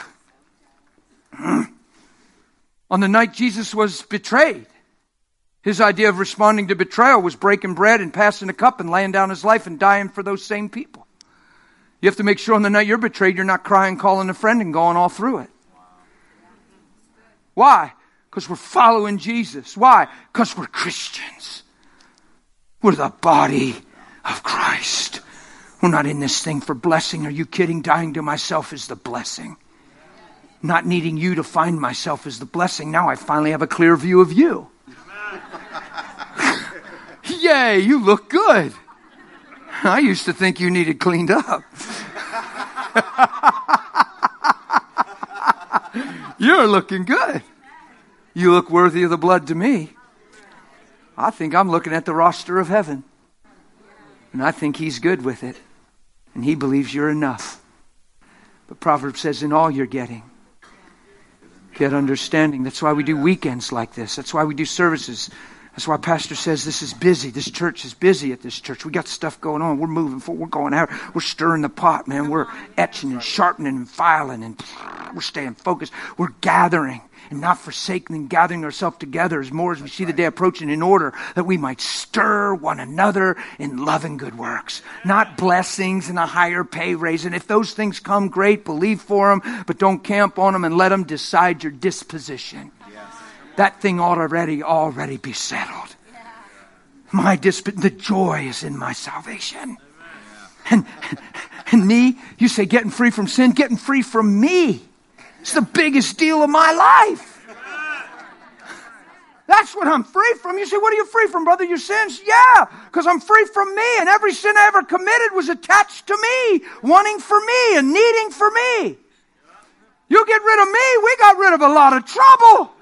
On the night Jesus was betrayed, his idea of responding to betrayal was breaking bread and passing a cup and laying down his life and dying for those same people. You have to make sure on the night you're betrayed, you're not crying, calling a friend, and going all through it. Why? Because we're following Jesus. Why? Because we're Christians. We're the body of Christ. We're not in this thing for blessing. Are you kidding? Dying to myself is the blessing. Not needing you to find myself is the blessing. Now I finally have a clear view of you. Yay, you look good. I used to think you needed cleaned up. You're looking good. You look worthy of the blood to me. I think I'm looking at the roster of heaven. And I think he's good with it. And he believes you're enough. But Proverbs says, in all you're getting, get understanding. That's why we do weekends like this. That's why we do services. That's why Pastor says this is busy. This church is busy at this church. We got stuff going on. We're moving forward. We're going out. We're stirring the pot, man. We're etching and sharpening and filing, and we're staying focused. We're gathering and not forsaking and gathering ourselves together as more as we see the day approaching, in order that we might stir one another in love and good works. Not blessings and a higher pay raise. And if those things come, great, believe for them, but don't camp on them and let them decide your disposition. That thing ought already, already be settled. My disp- the joy is in my salvation. And, and me, you say getting free from sin, getting free from me. It's the biggest deal of my life. That's what I'm free from. You say, what are you free from, brother? Your sins? Yeah, because I'm free from me. And every sin I ever committed was attached to me, wanting for me and needing for me. You get rid of me, we got rid of a lot of trouble.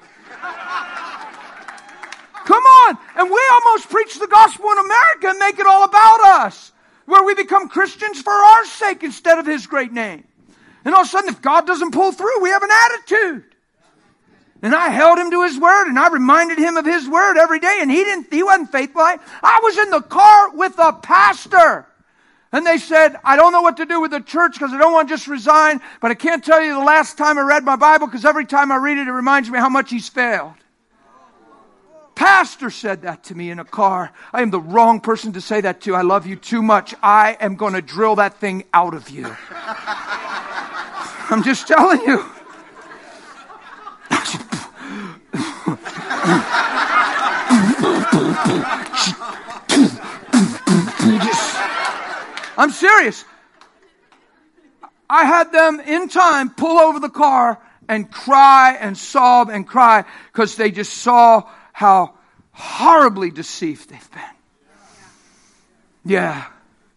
Come on. And we almost preach the gospel in America and make it all about us, where we become Christians for our sake instead of his great name. And all of a sudden, if God doesn't pull through, we have an attitude. And I held him to his word, and I reminded him of his word every day, and he didn't, he wasn't faithful. I, I was in the car with a pastor. And they said, I don't know what to do with the church because I don't want to just resign, but I can't tell you the last time I read my Bible because every time I read it, it reminds me how much he's failed. Pastor said that to me in a car. I am the wrong person to say that to. I love you too much. I am going to drill that thing out of you. I'm just telling you. I'm serious. I had them in time pull over the car and cry and sob and cry because they just saw how horribly deceived they've been. Yeah.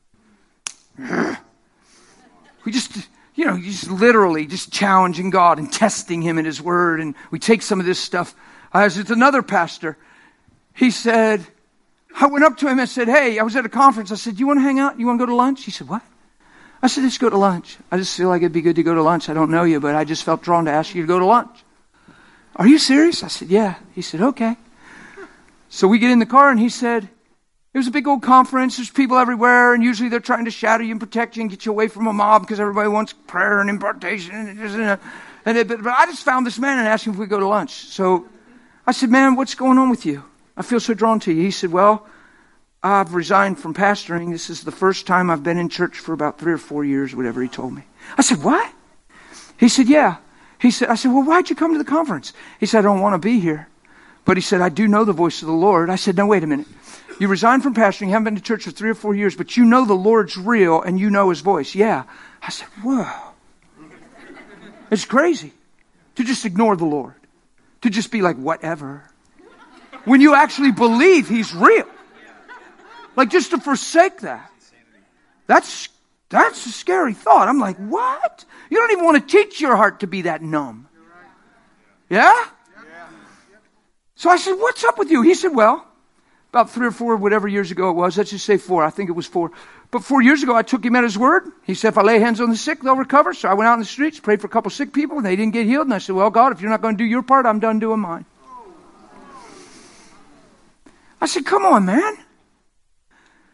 We just, you know, just literally just challenging God and testing him in his word. And we take some of this stuff. I was with another pastor. He said, I went up to him and said, hey, I was at a conference. I said, you want to hang out? You want to go to lunch? He said, what? I said, let's go to lunch. I just feel like it'd be good to go to lunch. I don't know you, but I just felt drawn to ask you to go to lunch. Are you serious? I said, yeah. He said, okay. So we get in the car and he said, it was a big old conference. There's people everywhere, and usually they're trying to shadow you and protect you and get you away from a mob because everybody wants prayer and impartation. And, and, and it, but, but I just found this man and asked him if we go to lunch. So I said, man, what's going on with you? I feel so drawn to you. He said, well, I've resigned from pastoring. This is the first time I've been in church for about three or four years, whatever he told me. I said, what? He said, yeah. He said, I said, well, why'd you come to the conference? He said, I don't want to be here. But he said, I do know the voice of the Lord. I said, no, wait a minute. You resigned from pastoring, you haven't been to church for three or four years, but you know the Lord's real and you know his voice. Yeah. I said, whoa. It's crazy to just ignore the Lord. To just be like, whatever. When you actually believe he's real. Like just to forsake that. That's, that's a scary thought. I'm like, what? You don't even want to teach your heart to be that numb. Yeah? So I said, what's up with you? He said, well, about three or four, whatever years ago it was. Let's just say four. I think it was four. But four years ago, I took him at his word. He said, if I lay hands on the sick, they'll recover. So I went out in the streets, prayed for a couple sick people, and they didn't get healed. And I said, well, God, if you're not going to do your part, I'm done doing mine. I said, come on, man.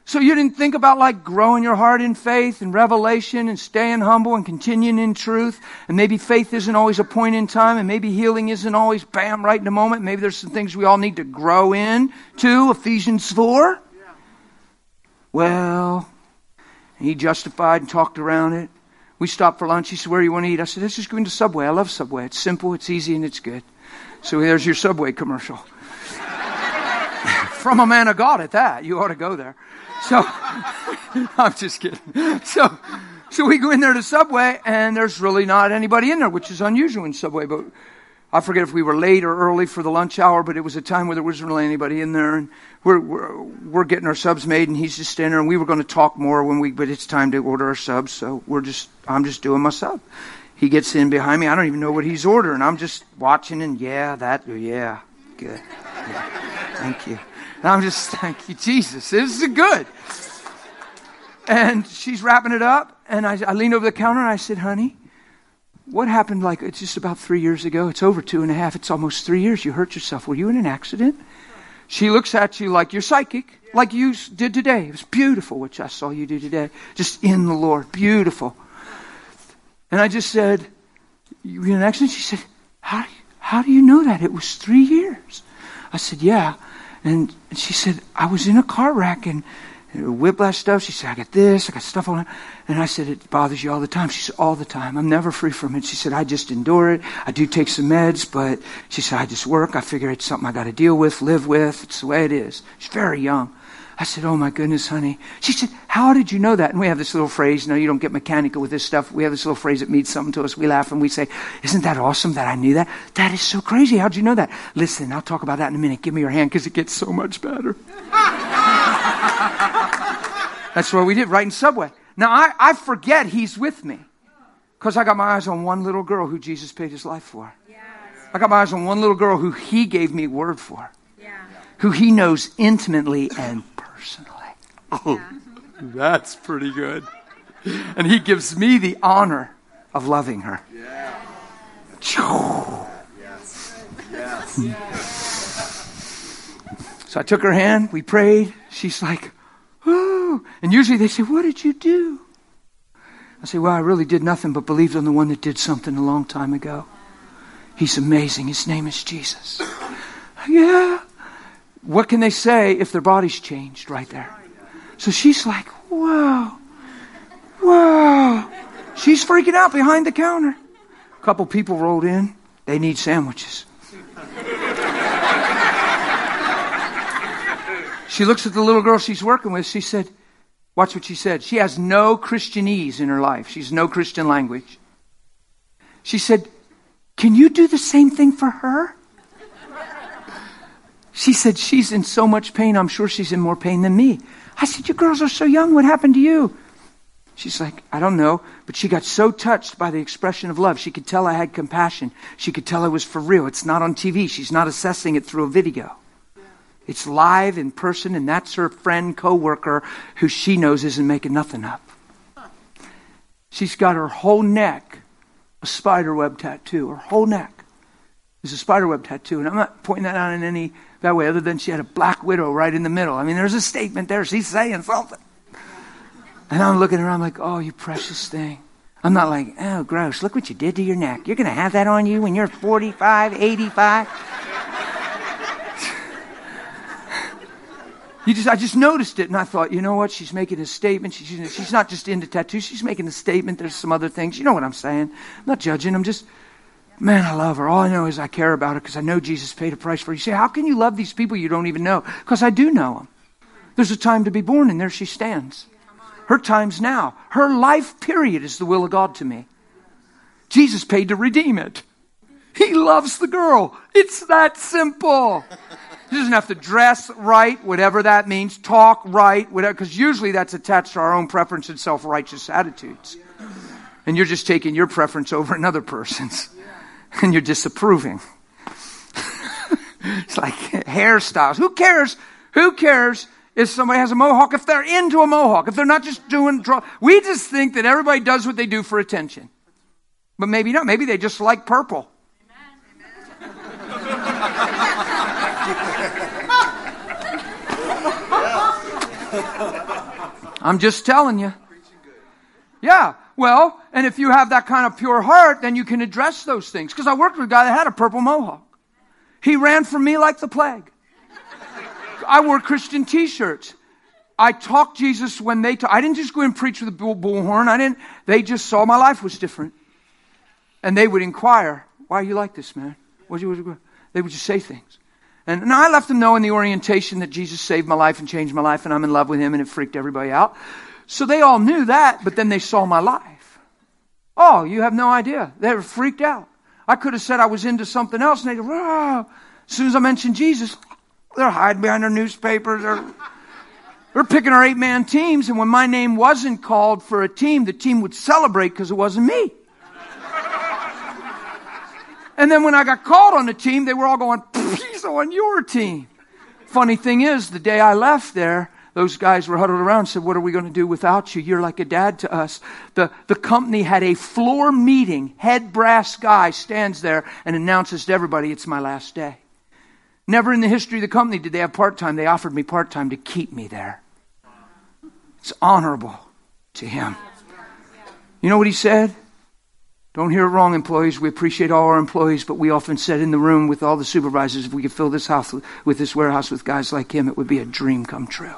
So you didn't think about like growing your heart in faith and revelation and staying humble and continuing in truth. And maybe faith isn't always a point in time, and maybe healing isn't always bam right in the moment. Maybe there's some things we all need to grow in to. Ephesians four. Yeah. Well, he justified and talked around it. We stopped for lunch. He said, where do you want to eat? I said, let's just go into Subway. I love Subway. It's simple, it's easy, and it's good. So there's your Subway commercial. From a man of God at that. You ought to go there. So, I'm just kidding. So, so we go in there to Subway, and there's really not anybody in there, which is unusual in Subway. But I forget if we were late or early for the lunch hour, but it was a time where there wasn't really anybody in there. And we're we're, we're getting our subs made, and he's just standing there. And we were going to talk more when we, but it's time to order our subs. So we're just, I'm just doing my sub. He gets in behind me. I don't even know what he's ordering. I'm just watching, and yeah, that, yeah, good. Yeah, thank you. And I'm just, thank you, Jesus. This is good. And she's wrapping it up. And I, I leaned over the counter and I said, honey, what happened like, it's just about three years ago. It's over two and a half. It's almost three years. You hurt yourself. Were you in an accident? She looks at you like you're psychic, like you did today. It was beautiful, which I saw you do today. Just in the Lord. Beautiful. And I just said, you were in an accident? She said, how do you, how do you know that? It was three years. I said, yeah. And she said, I was in a car wreck and whiplash stuff. She said, I got this, I got stuff on it. And I said, it bothers you all the time. She said, all the time. I'm never free from it. She said, I just endure it. I do take some meds, but she said, I just work. I figure it's something I got to deal with, live with. It's the way it is. She's very young. I said, oh my goodness, honey. She said, how did you know that? And we have this little phrase. No, you don't get mechanical with this stuff. We have this little phrase that means something to us. We laugh and we say, isn't that awesome that I knew that? That is so crazy. How'd you know that? Listen, I'll talk about that in a minute. Give me your hand because it gets so much better. That's what we did right in Subway. Now, I, I forget he's with me because I got my eyes on one little girl who Jesus paid his life for. Yes. I got my eyes on one little girl who he gave me word for. Yeah. Who he knows intimately and personally. Oh, yeah. That's pretty good. And he gives me the honor of loving her. Yeah. Yes. Yes. So I took her hand. We prayed. She's like, oh. And usually they say, what did you do? I say, well, I really did nothing but believed on the one that did something a long time ago. He's amazing. His name is Jesus. Yeah. What can they say if their body's changed right there? So she's like, wow. Wow. She's freaking out behind the counter. A couple people rolled in. They need sandwiches. She looks at the little girl she's working with. She said, watch what she said. She has no Christianese in her life. She's no Christian language. She said, can you do the same thing for her? She said, she's in so much pain. I'm sure she's in more pain than me. I said, you girls are so young. What happened to you? She's like, I don't know. But she got so touched by the expression of love. She could tell I had compassion. She could tell I was for real. It's not on T V. She's not assessing it through a video. It's live in person, and that's her friend, co-worker, who she knows isn't making nothing up. She's got her whole neck a spiderweb tattoo. Her whole neck is a spiderweb tattoo. And I'm not pointing that out in any that way, other than she had a black widow right in the middle. I mean, there's a statement there. She's saying something. And I'm looking at her, I'm like, oh, you precious thing. I'm not like, oh, gross. Look what you did to your neck. You're going to have that on you when you're forty-five, eighty-five. You just, I just noticed it, and I thought, you know what? She's making a statement. She's, she's not just into tattoos. She's making a statement. There's some other things. You know what I'm saying? I'm not judging. I'm just, man, I love her. All I know is I care about her because I know Jesus paid a price for her. You say, how can you love these people you don't even know? Because I do know them. There's a time to be born, and there she stands. Her time's now. Her life, period, is the will of God to me. Jesus paid to redeem it. He loves the girl. It's that simple. He doesn't have to dress right, whatever that means, talk right, whatever, because usually that's attached to our own preference and self-righteous attitudes. And you're just taking your preference over another person's. And you're disapproving. It's like hairstyles. Who cares? Who cares if somebody has a mohawk, if they're into a mohawk, if they're not just doing... Draw. We just think that everybody does what they do for attention. But maybe not. Maybe they just like purple. I'm just telling you. Yeah. Well, and if you have that kind of pure heart, then you can address those things. Because I worked with a guy that had a purple mohawk. He ran from me like the plague. I wore Christian t-shirts. I talked Jesus when they talk. I didn't just go and preach with a bull, bullhorn. I didn't. They just saw my life was different. And they would inquire, why are you like this, man? What you, what, they would just say things. And, and I left them know in the orientation that Jesus saved my life and changed my life and I'm in love with him, and it freaked everybody out. So they all knew that, but then they saw my life. Oh, you have no idea. They were freaked out. I could have said I was into something else, and they go, oh. As soon as I mentioned Jesus, they're hiding behind their newspapers. They're, they're picking our eight-man teams, and when my name wasn't called for a team, the team would celebrate because it wasn't me. And then when I got called on the team, they were all going, he's on your team. Funny thing is, the day I left there, those guys were huddled around and said, what are we going to do without you? You're like a dad to us. The, the company had a floor meeting. Head brass guy stands there and announces to everybody, it's my last day. Never in the history of the company did they have part-time. They offered me part-time to keep me there. It's honorable to him. You know what he said? Don't hear it wrong, employees. We appreciate all our employees, but we often said in the room with all the supervisors, if we could fill this house with this warehouse with guys like him, it would be a dream come true.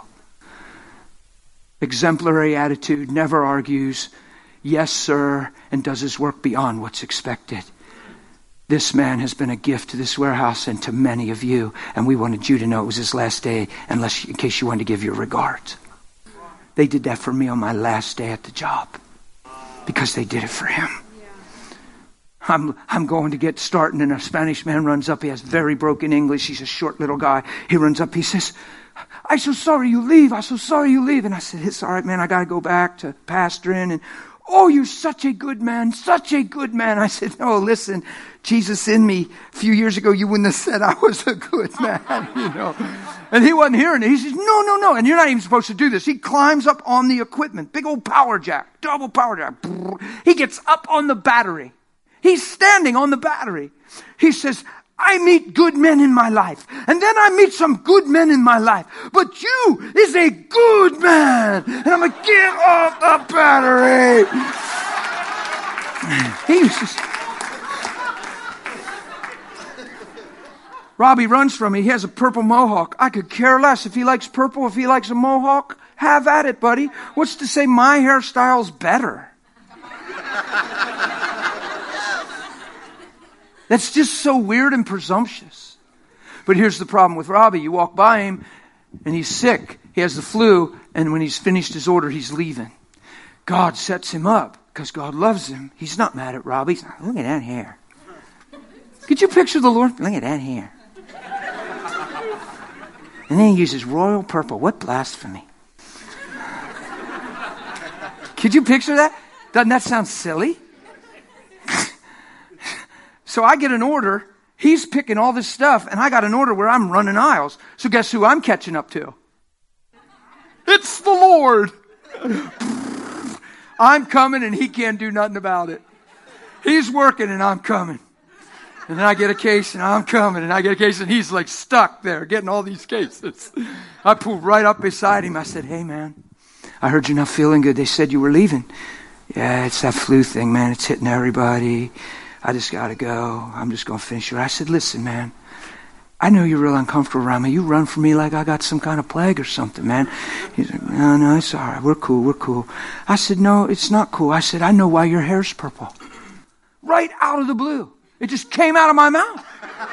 Exemplary attitude, never argues, yes, sir, and does his work beyond what's expected. This man has been a gift to this warehouse and to many of you, and we wanted you to know it was his last day, unless in case you wanted to give your regards. They did that for me on my last day at the job because they did it for him. I'm I'm going to get started, and a Spanish man runs up. He has very broken English. He's a short little guy. He runs up. He says, I'm so sorry you leave. I'm so sorry you leave. And I said, it's all right, man. I got to go back to pastoring. And, oh, you're such a good man. Such a good man. I said, no, listen, Jesus in me. A few years ago, you wouldn't have said I was a good man, you know. And he wasn't hearing it. He says, no, no, no. And you're not even supposed to do this. He climbs up on the equipment. Big old power jack. Double power jack. He gets up on the battery. He's standing on the battery. He says, I meet good men in my life. And then I meet some good men in my life. But you is a good man. And I'm going to get off the battery. He uses... Robbie runs from me. He has a purple mohawk. I could care less. If he likes purple, if he likes a mohawk, have at it, buddy. What's to say my hairstyle's better? That's just so weird and presumptuous. But here's the problem with Robbie. You walk by him and he's sick. He has the flu. And when he's finished his order, he's leaving. God sets him up because God loves him. He's not mad at Robbie. He's like, look at that hair. Could you picture the Lord? Look at that hair. And then he uses royal purple. What blasphemy. Could you picture that? Doesn't that sound silly? So I get an order. He's picking all this stuff, and I got an order where I'm running aisles. So guess who I'm catching up to? It's the Lord. I'm coming, and he can't do nothing about it. He's working, and I'm coming. And then I get a case, and I'm coming, and I get a case, and he's like stuck there getting all these cases. I pulled right up beside him. I said, hey, man, I heard you're not feeling good. They said you were leaving. Yeah, it's that flu thing, man. It's hitting everybody. I just got to go. I'm just going to finish it. I said, listen, man, I know you're real uncomfortable around me. You run from me like I got some kind of plague or something, man. He's like, no, no, it's all right. We're cool. We're cool. I said, no, it's not cool. I said, I know why your hair's purple. Right out of the blue. It just came out of my mouth.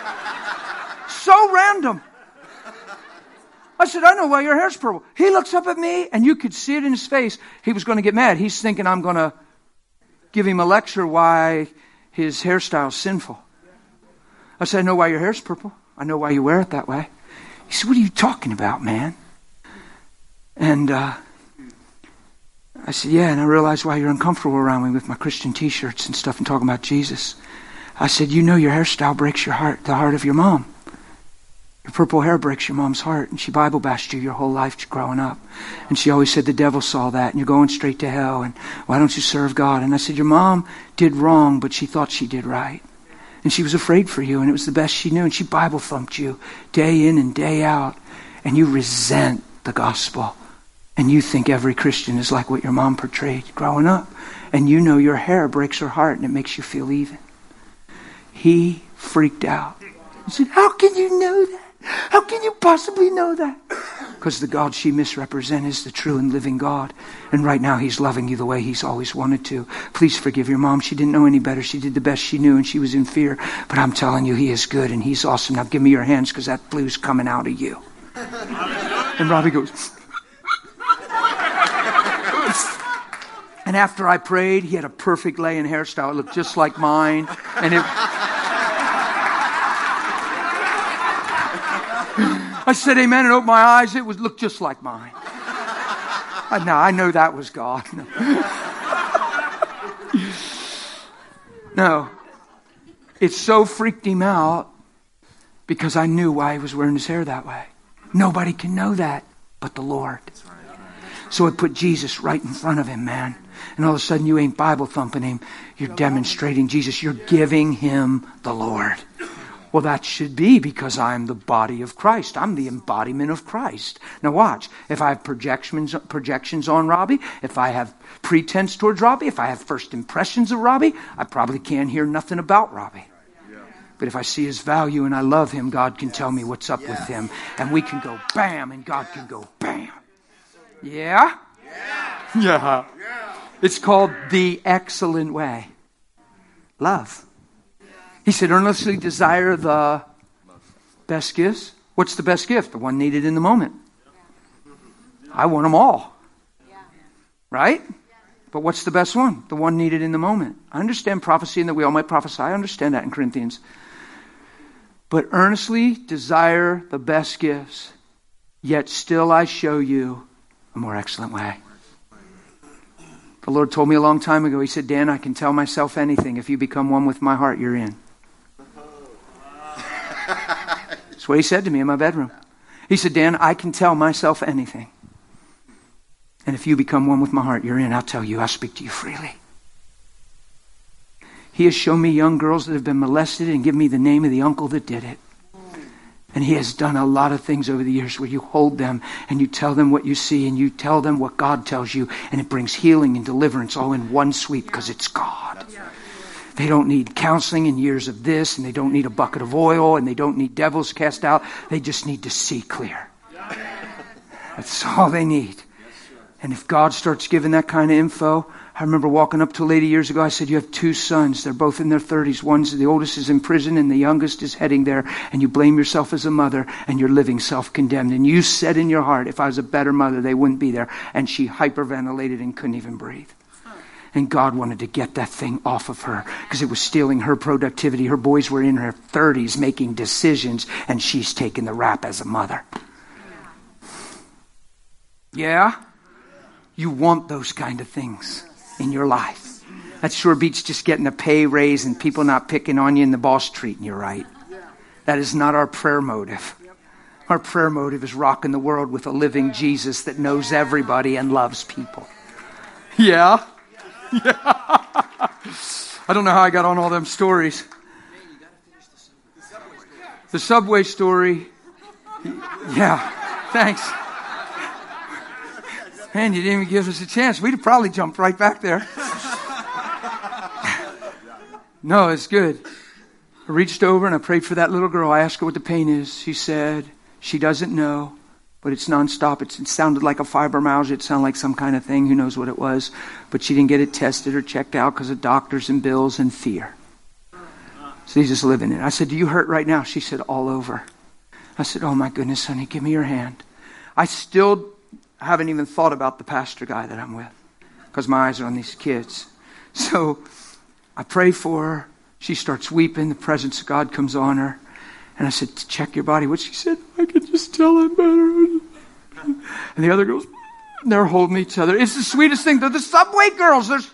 So random. I said, I know why your hair's purple. He looks up at me, and you could see it in his face. He was going to get mad. He's thinking I'm going to give him a lecture why his hairstyle's sinful. I said, I know why your hair's purple. I know why you wear it that way. He said, what are you talking about, man? And uh, I said, yeah, and I realized why you're uncomfortable around me with my Christian t-shirts and stuff and talking about Jesus. I said, you know your hairstyle breaks your heart, the heart of your mom. Your purple hair breaks your mom's heart, and she Bible bashed you your whole life growing up. And she always said the devil saw that, and you're going straight to hell, and why don't you serve God? And I said, your mom did wrong, but she thought she did right. And she was afraid for you, and it was the best she knew, and she Bible thumped you day in and day out, and you resent the gospel, And you think every Christian is like what your mom portrayed growing up. And you know your hair breaks her heart and it makes you feel even. He freaked out. He said, how can you know that? How can you possibly know that? Because the God she misrepresented is the true and living God. And right now he's loving you the way he's always wanted to. Please forgive your mom. She didn't know any better. She did the best she knew and she was in fear. But I'm telling you, he is good and he's awesome. Now give me your hands because that blue's coming out of you. And Robbie goes... And after I prayed, he had a perfect lay-in hairstyle. It looked just like mine. And it... I said amen and opened my eyes. It was looked just like mine. I, now, I know that was God. No. No. It so freaked him out because I knew why he was wearing his hair that way. Nobody can know that but the Lord. So it put Jesus right in front of him, man. And all of a sudden you ain't Bible thumping him. You're demonstrating Jesus. You're giving him the Lord. Well, that should be because I'm the body of Christ. I'm the embodiment of Christ. Now watch. If I have projections, projections on Robbie, if I have pretense towards Robbie, if I have first impressions of Robbie, I probably can't hear nothing about Robbie. But if I see his value and I love him, God can tell me what's up with him. And we can go bam and God can go bam. Yeah? Yeah. It's called the excellent way. Love. He said, earnestly desire the best gifts. What's the best gift? The one needed in the moment. I want them all. Right? But what's the best one? The one needed in the moment. I understand prophecy and that we all might prophesy. I understand that in Corinthians. But earnestly desire the best gifts. Yet still I show you a more excellent way. The Lord told me a long time ago, he said, Dan, I can tell myself anything. If you become one with my heart, you're in. That's what he said to me in my bedroom. He said, Dan, I can tell myself anything. And if you become one with my heart, you're in. I'll tell you, I'll speak to you freely. He has shown me young girls that have been molested and given me the name of the uncle that did it. And he has done a lot of things over the years where you hold them and you tell them what you see and you tell them what God tells you, and it brings healing and deliverance all in one sweep because it's God. They don't need counseling and years of this, and they don't need a bucket of oil, and they don't need devils cast out. They just need to see clear. That's all they need. And if God starts giving that kind of info, I remember walking up to a lady years ago. I said, you have two sons. They're both in their thirties. One's, the oldest is in prison and the youngest is heading there. And you blame yourself as a mother and you're living self-condemned. And you said in your heart, if I was a better mother, they wouldn't be there. And she hyperventilated and couldn't even breathe. And God wanted to get that thing off of her because it was stealing her productivity. Her boys were in her thirties making decisions and she's taking the rap as a mother. Yeah? You want those kind of things in your life. That sure beats just getting a pay raise and people not picking on you and the boss treating you right. That is not our prayer motive. Our prayer motive is rocking the world with a living Jesus that knows everybody and loves people. Yeah? Yeah. I don't know how I got on all them stories. The subway story. Yeah. Thanks. Man, you didn't even give us a chance. We'd have probably jumped right back there. No, it's good. I reached over and I prayed for that little girl. I asked her what the pain is. She said she doesn't know, but it's nonstop. It's, it sounded like a fibromyalgia. It sounded like some kind of thing. Who knows what it was? But she didn't get it tested or checked out because of doctors and bills and fear. So he's just living it. I said, do you hurt right now? She said, all over. I said, oh my goodness, honey, give me your hand. I still haven't even thought about the pastor guy that I'm with because my eyes are on these kids. So I pray for her. She starts weeping. The presence of God comes on her. And I said, check your body. What she said, I can just tell I'm better. And the other girls, they're holding each other. It's the sweetest thing. They're the subway girls. There's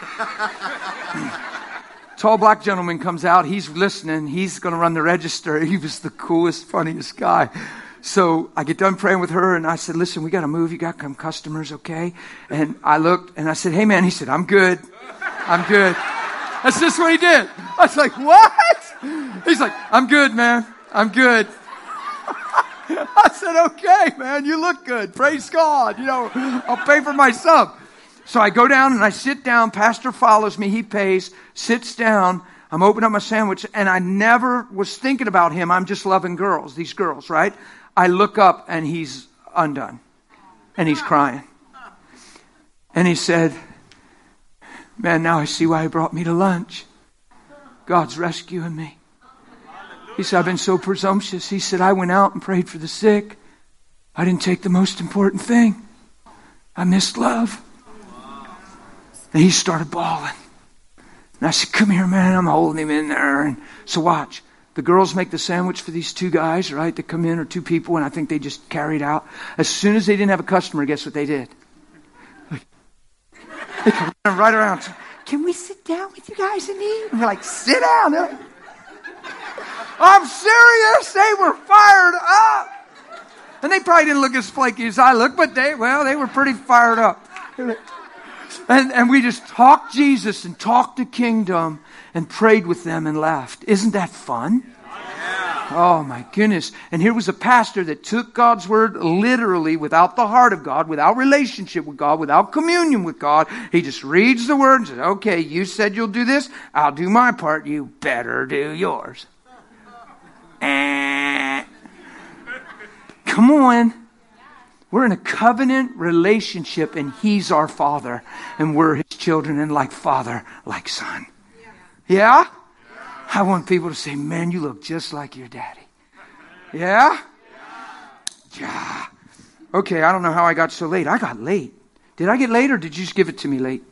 tall black gentleman comes out. He's listening. He's going to run the register. He was the coolest, funniest guy. So I get done praying with her and I said, listen, we got to move. You got some customers, okay? And I looked and I said, hey man, he said, I'm good. I'm good. That's just what he did. I was like, what? He's like, I'm good, man. I'm good. I said, okay, man, you look good. Praise God. You know, I'll pay for myself. So I go down and I sit down. Pastor follows me. He pays, sits down. I'm opening up my sandwich, and I never was thinking about him. I'm just loving girls, these girls, right? I look up, and he's undone. And he's crying. And he said, man, now I see why he brought me to lunch. God's rescuing me. He said, I've been so presumptuous. He said, I went out and prayed for the sick. I didn't take the most important thing. I missed love. And he started bawling. And I said, come here, man. I'm holding him in there. And so watch. The girls make the sandwich for these two guys, right? That come in, or two people, and I think they just carried out. As soon as they didn't have a customer, guess what they did? They come right around. Can we sit down with you guys and eat? And we're like, sit down. They're like, I'm serious. They were fired up. And they probably didn't look as flaky as I look, but they, well, they were pretty fired up. And, and we just talked Jesus and talked the kingdom and prayed with them and laughed. Isn't that fun? Yeah. Oh my goodness. And here was a pastor that took God's word literally, without the heart of God, without relationship with God, without communion with God. He just reads the word and says, okay, you said you'll do this. I'll do my part. You better do yours. Eh. Come on. We're in a covenant relationship, and He's our Father, and we're His children, and like Father, like Son. Yeah? I want people to say, man, you look just like your daddy. Yeah? Yeah. Okay, I don't know how I got so late. I got late. Did I get late, or did you just give it to me late?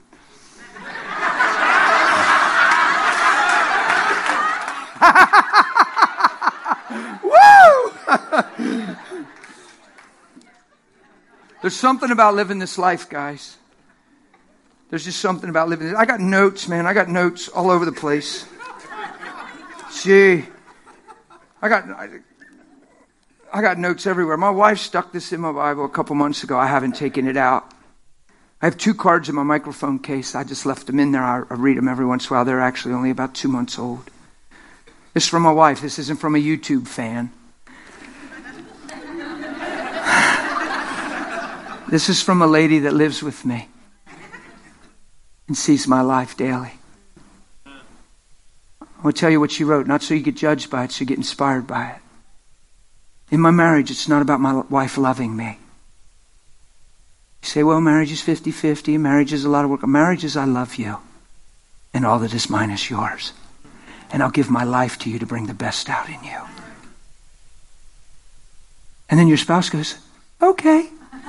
Woo! There's something about living this life, guys. There's just something about living this. I got notes, man. I got notes all over the place. Gee. I got I, I got notes everywhere. My wife stuck this in my Bible a couple months ago. I haven't taken it out. I have two cards in my microphone case. I just left them in there. I, I read them every once in a while. They're actually only about two months old. This is from my wife. This isn't from a YouTube fan. This is from a lady that lives with me and sees my life daily. I will tell you what she wrote, not so you get judged by it, so you get inspired by it. In my marriage, it's not about my wife loving me. You say, well, marriage is fifty-fifty. Marriage is a lot of work. Marriage is I love you, and all that is mine is yours. And I'll give my life to you to bring the best out in you. And then your spouse goes, okay.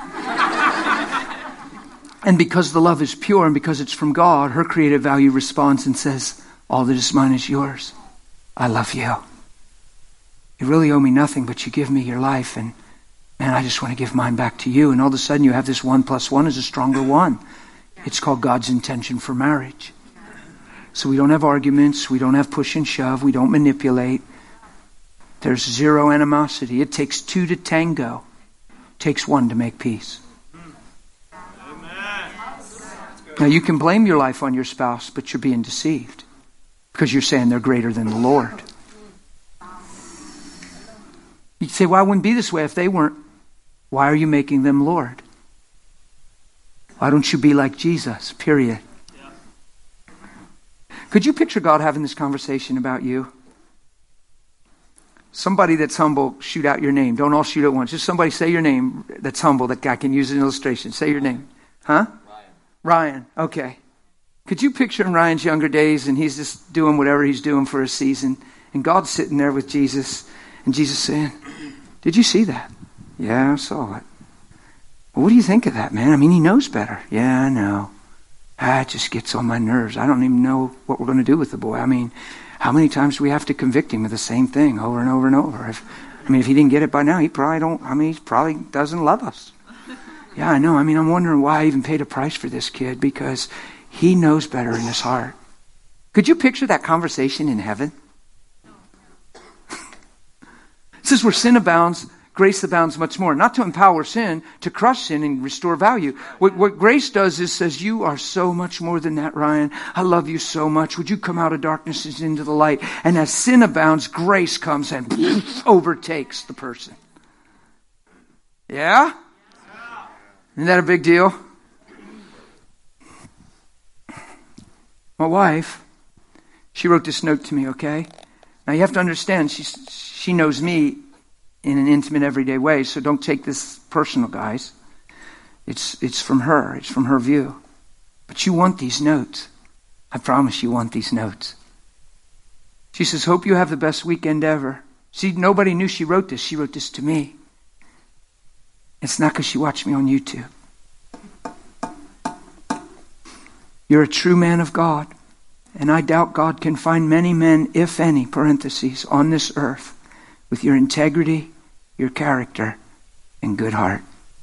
And because the love is pure and because it's from God, her creative value responds and says, all that is mine is yours. I love you. You really owe me nothing, but you give me your life, and man, I just want to give mine back to you. And all of a sudden you have this one plus one is a stronger one. It's called God's intention for marriage. So we don't have arguments. We don't have push and shove. We don't manipulate. There's zero animosity. It takes two to tango. It takes one to make peace. Now you can blame your life on your spouse, but you're being deceived because you're saying they're greater than the Lord. You say, well, I wouldn't be this way if they weren't. Why are you making them Lord? Why don't you be like Jesus, period? Could you picture God having this conversation about you? Somebody that's humble, shoot out your name. Don't all shoot at once. Just somebody say your name that's humble that I can use as an illustration. Say your name. Huh? Ryan, okay. Could you picture in Ryan's younger days, and he's just doing whatever he's doing for a season, and God's sitting there with Jesus, and Jesus saying, did you see that? Yeah, I saw it. Well, what do you think of that, man? I mean, he knows better. Yeah, I know. Ah, it just gets on my nerves. I don't even know what we're going to do with the boy. I mean, how many times do we have to convict him of the same thing over and over and over? If, I mean, if he didn't get it by now, he probably don't, I mean, he probably doesn't love us. Yeah, I know. I mean, I'm wondering why I even paid a price for this kid, because he knows better in his heart. Could you picture that conversation in heaven? It says where sin abounds, grace abounds much more. Not to empower sin, to crush sin and restore value. What, what grace does is says, you are so much more than that, Ryan. I love you so much. Would you come out of darkness into the light? And as sin abounds, grace comes and overtakes the person. Yeah? Isn't that a big deal? My wife, she wrote this note to me, okay? Now you have to understand, she, she knows me in an intimate, everyday way, so don't take this personal, guys. It's, it's from her. It's from her view. But you want these notes. I promise you want these notes. She says, hope you have the best weekend ever. See, nobody knew she wrote this. She wrote this to me. It's not because she watched me on YouTube. You're a true man of God. And I doubt God can find many men, if any, parentheses, on this earth with your integrity, your character, and good heart.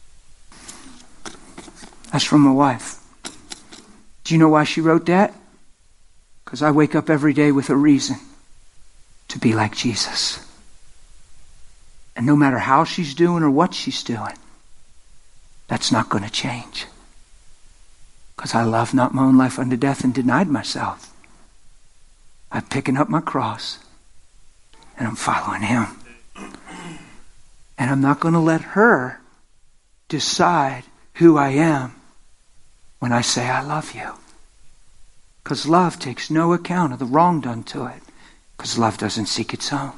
That's from my wife. Do you know why she wrote that? Because I wake up every day with a reason to be like Jesus. And no matter how she's doing or what she's doing, that's not going to change. Because I love not my own life unto death and denied myself. I'm picking up my cross and I'm following him. And I'm not going to let her decide who I am when I say I love you. Because love takes no account of the wrong done to it. Because love doesn't seek its own.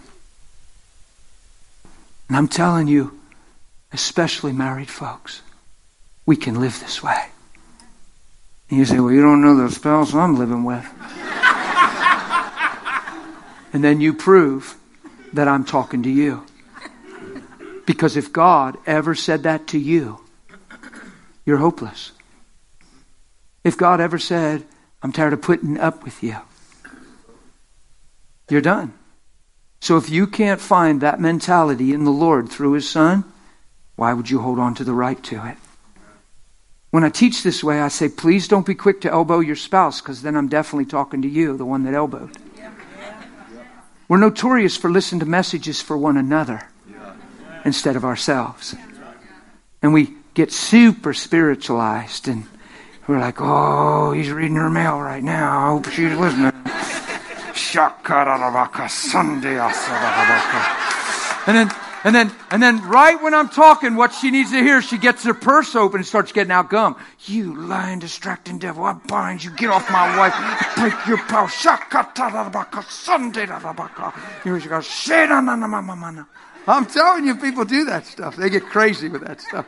And I'm telling you, especially married folks, we can live this way. And you say, well, you don't know the spouse I'm living with. And then you prove that I'm talking to you. Because if God ever said that to you, you're hopeless. If God ever said, I'm tired of putting up with you, you're done. So if you can't find that mentality in the Lord through His Son, why would you hold on to the right to it? When I teach this way, I say, please don't be quick to elbow your spouse, because then I'm definitely talking to you, the one that elbowed. We're notorious for listening to messages for one another instead of ourselves. And we get super spiritualized and we're like, oh, he's reading her mail right now. I hope she's listening. And then, and then, and then right when I'm talking what she needs to hear, she gets her purse open and starts getting out gum. You lying, distracting devil, I bind you. Get off my wife. Break your power. Here she goes. I'm telling you, people do that stuff. They get crazy with that stuff.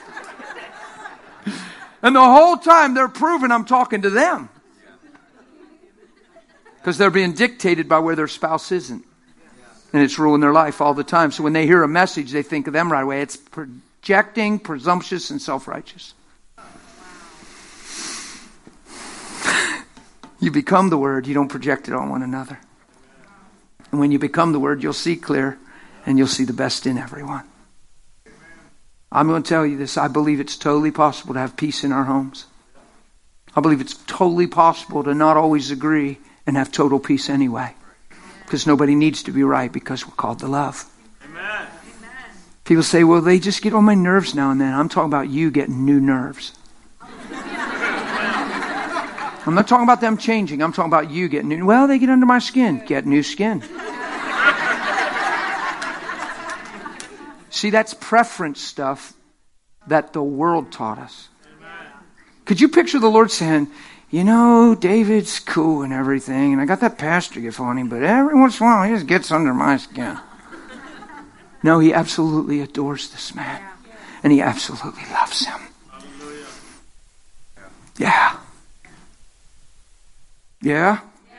And the whole time they're proving I'm talking to them. Because they're being dictated by where their spouse isn't. And it's ruling their life all the time. So when they hear a message, they think of them right away. It's projecting, presumptuous, and self-righteous. You become the Word, you don't project it on one another. And when you become the Word, you'll see clear and you'll see the best in everyone. I'm going to tell you this. I believe it's totally possible to have peace in our homes. I believe it's totally possible to not always agree and have total peace anyway. Because nobody needs to be right, because we're called to love. Amen. People say, well, they just get on my nerves now and then. I'm talking about you getting new nerves. I'm not talking about them changing. I'm talking about you getting new. Well, they get under my skin. Get new skin. See, that's preference stuff that the world taught us. Could you picture the Lord saying, you know, David's cool and everything, and I got that pastor gift on him, but every once in a while he just gets under my skin. No, he absolutely adores this man. And he absolutely loves him. Yeah. Yeah?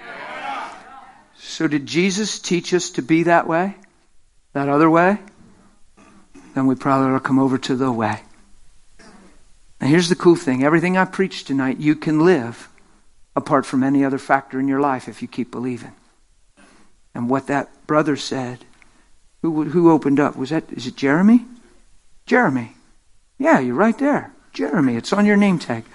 So did Jesus teach us to be that way? That other way? Then we probably ought to come over to the way. Now here's the cool thing. Everything I preach tonight, you can live apart from any other factor in your life if you keep believing. And what that brother said, who who opened up? Was that, is it Jeremy? Jeremy. Yeah, you're right there. Jeremy, it's on your name tag.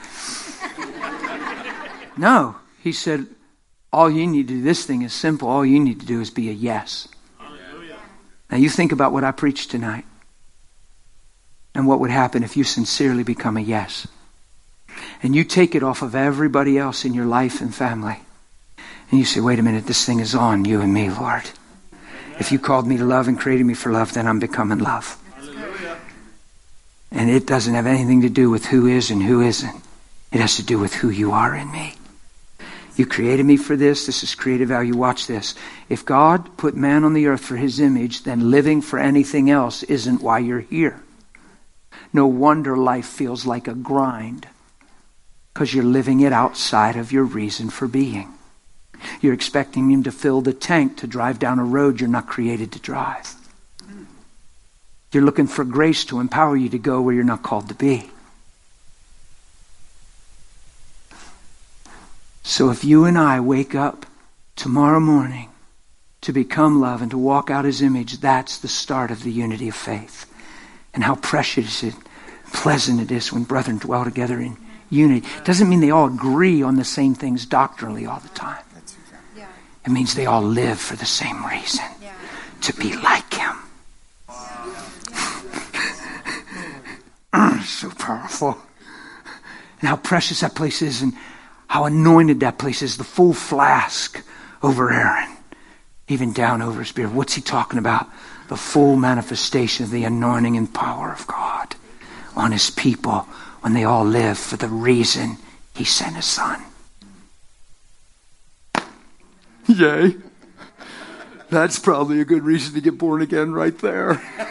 No, he said, all you need to do, this thing is simple. All you need to do is be a yes. Hallelujah. Now you think about what I preached tonight. And what would happen if you sincerely become a yes. And you take it off of everybody else in your life and family. And you say, wait a minute, this thing is on you and me, Lord. If you called me to love and created me for love, then I'm becoming love. And it doesn't have anything to do with who is and who isn't. It has to do with who you are in me. You created me for this. This is creative value. Watch this. If God put man on the earth for his image, then living for anything else isn't why you're here. No wonder life feels like a grind, because you're living it outside of your reason for being. You're expecting him to fill the tank to drive down a road you're not created to drive. You're looking for grace to empower you to go where you're not called to be. So if you and I wake up tomorrow morning to become love and to walk out his image, that's the start of the unity of faith. And how precious and pleasant it is when brethren dwell together in unity. It doesn't mean they all agree on the same things doctrinally all the time. It means they all live for the same reason, to be like him. So powerful. And how precious that place is, and how anointed that place is. The full flask over Aaron, even down over his beard. What's he talking about? The full manifestation of the anointing and power of God on his people when they all live for the reason he sent his son. Yay. That's probably a good reason to get born again right there.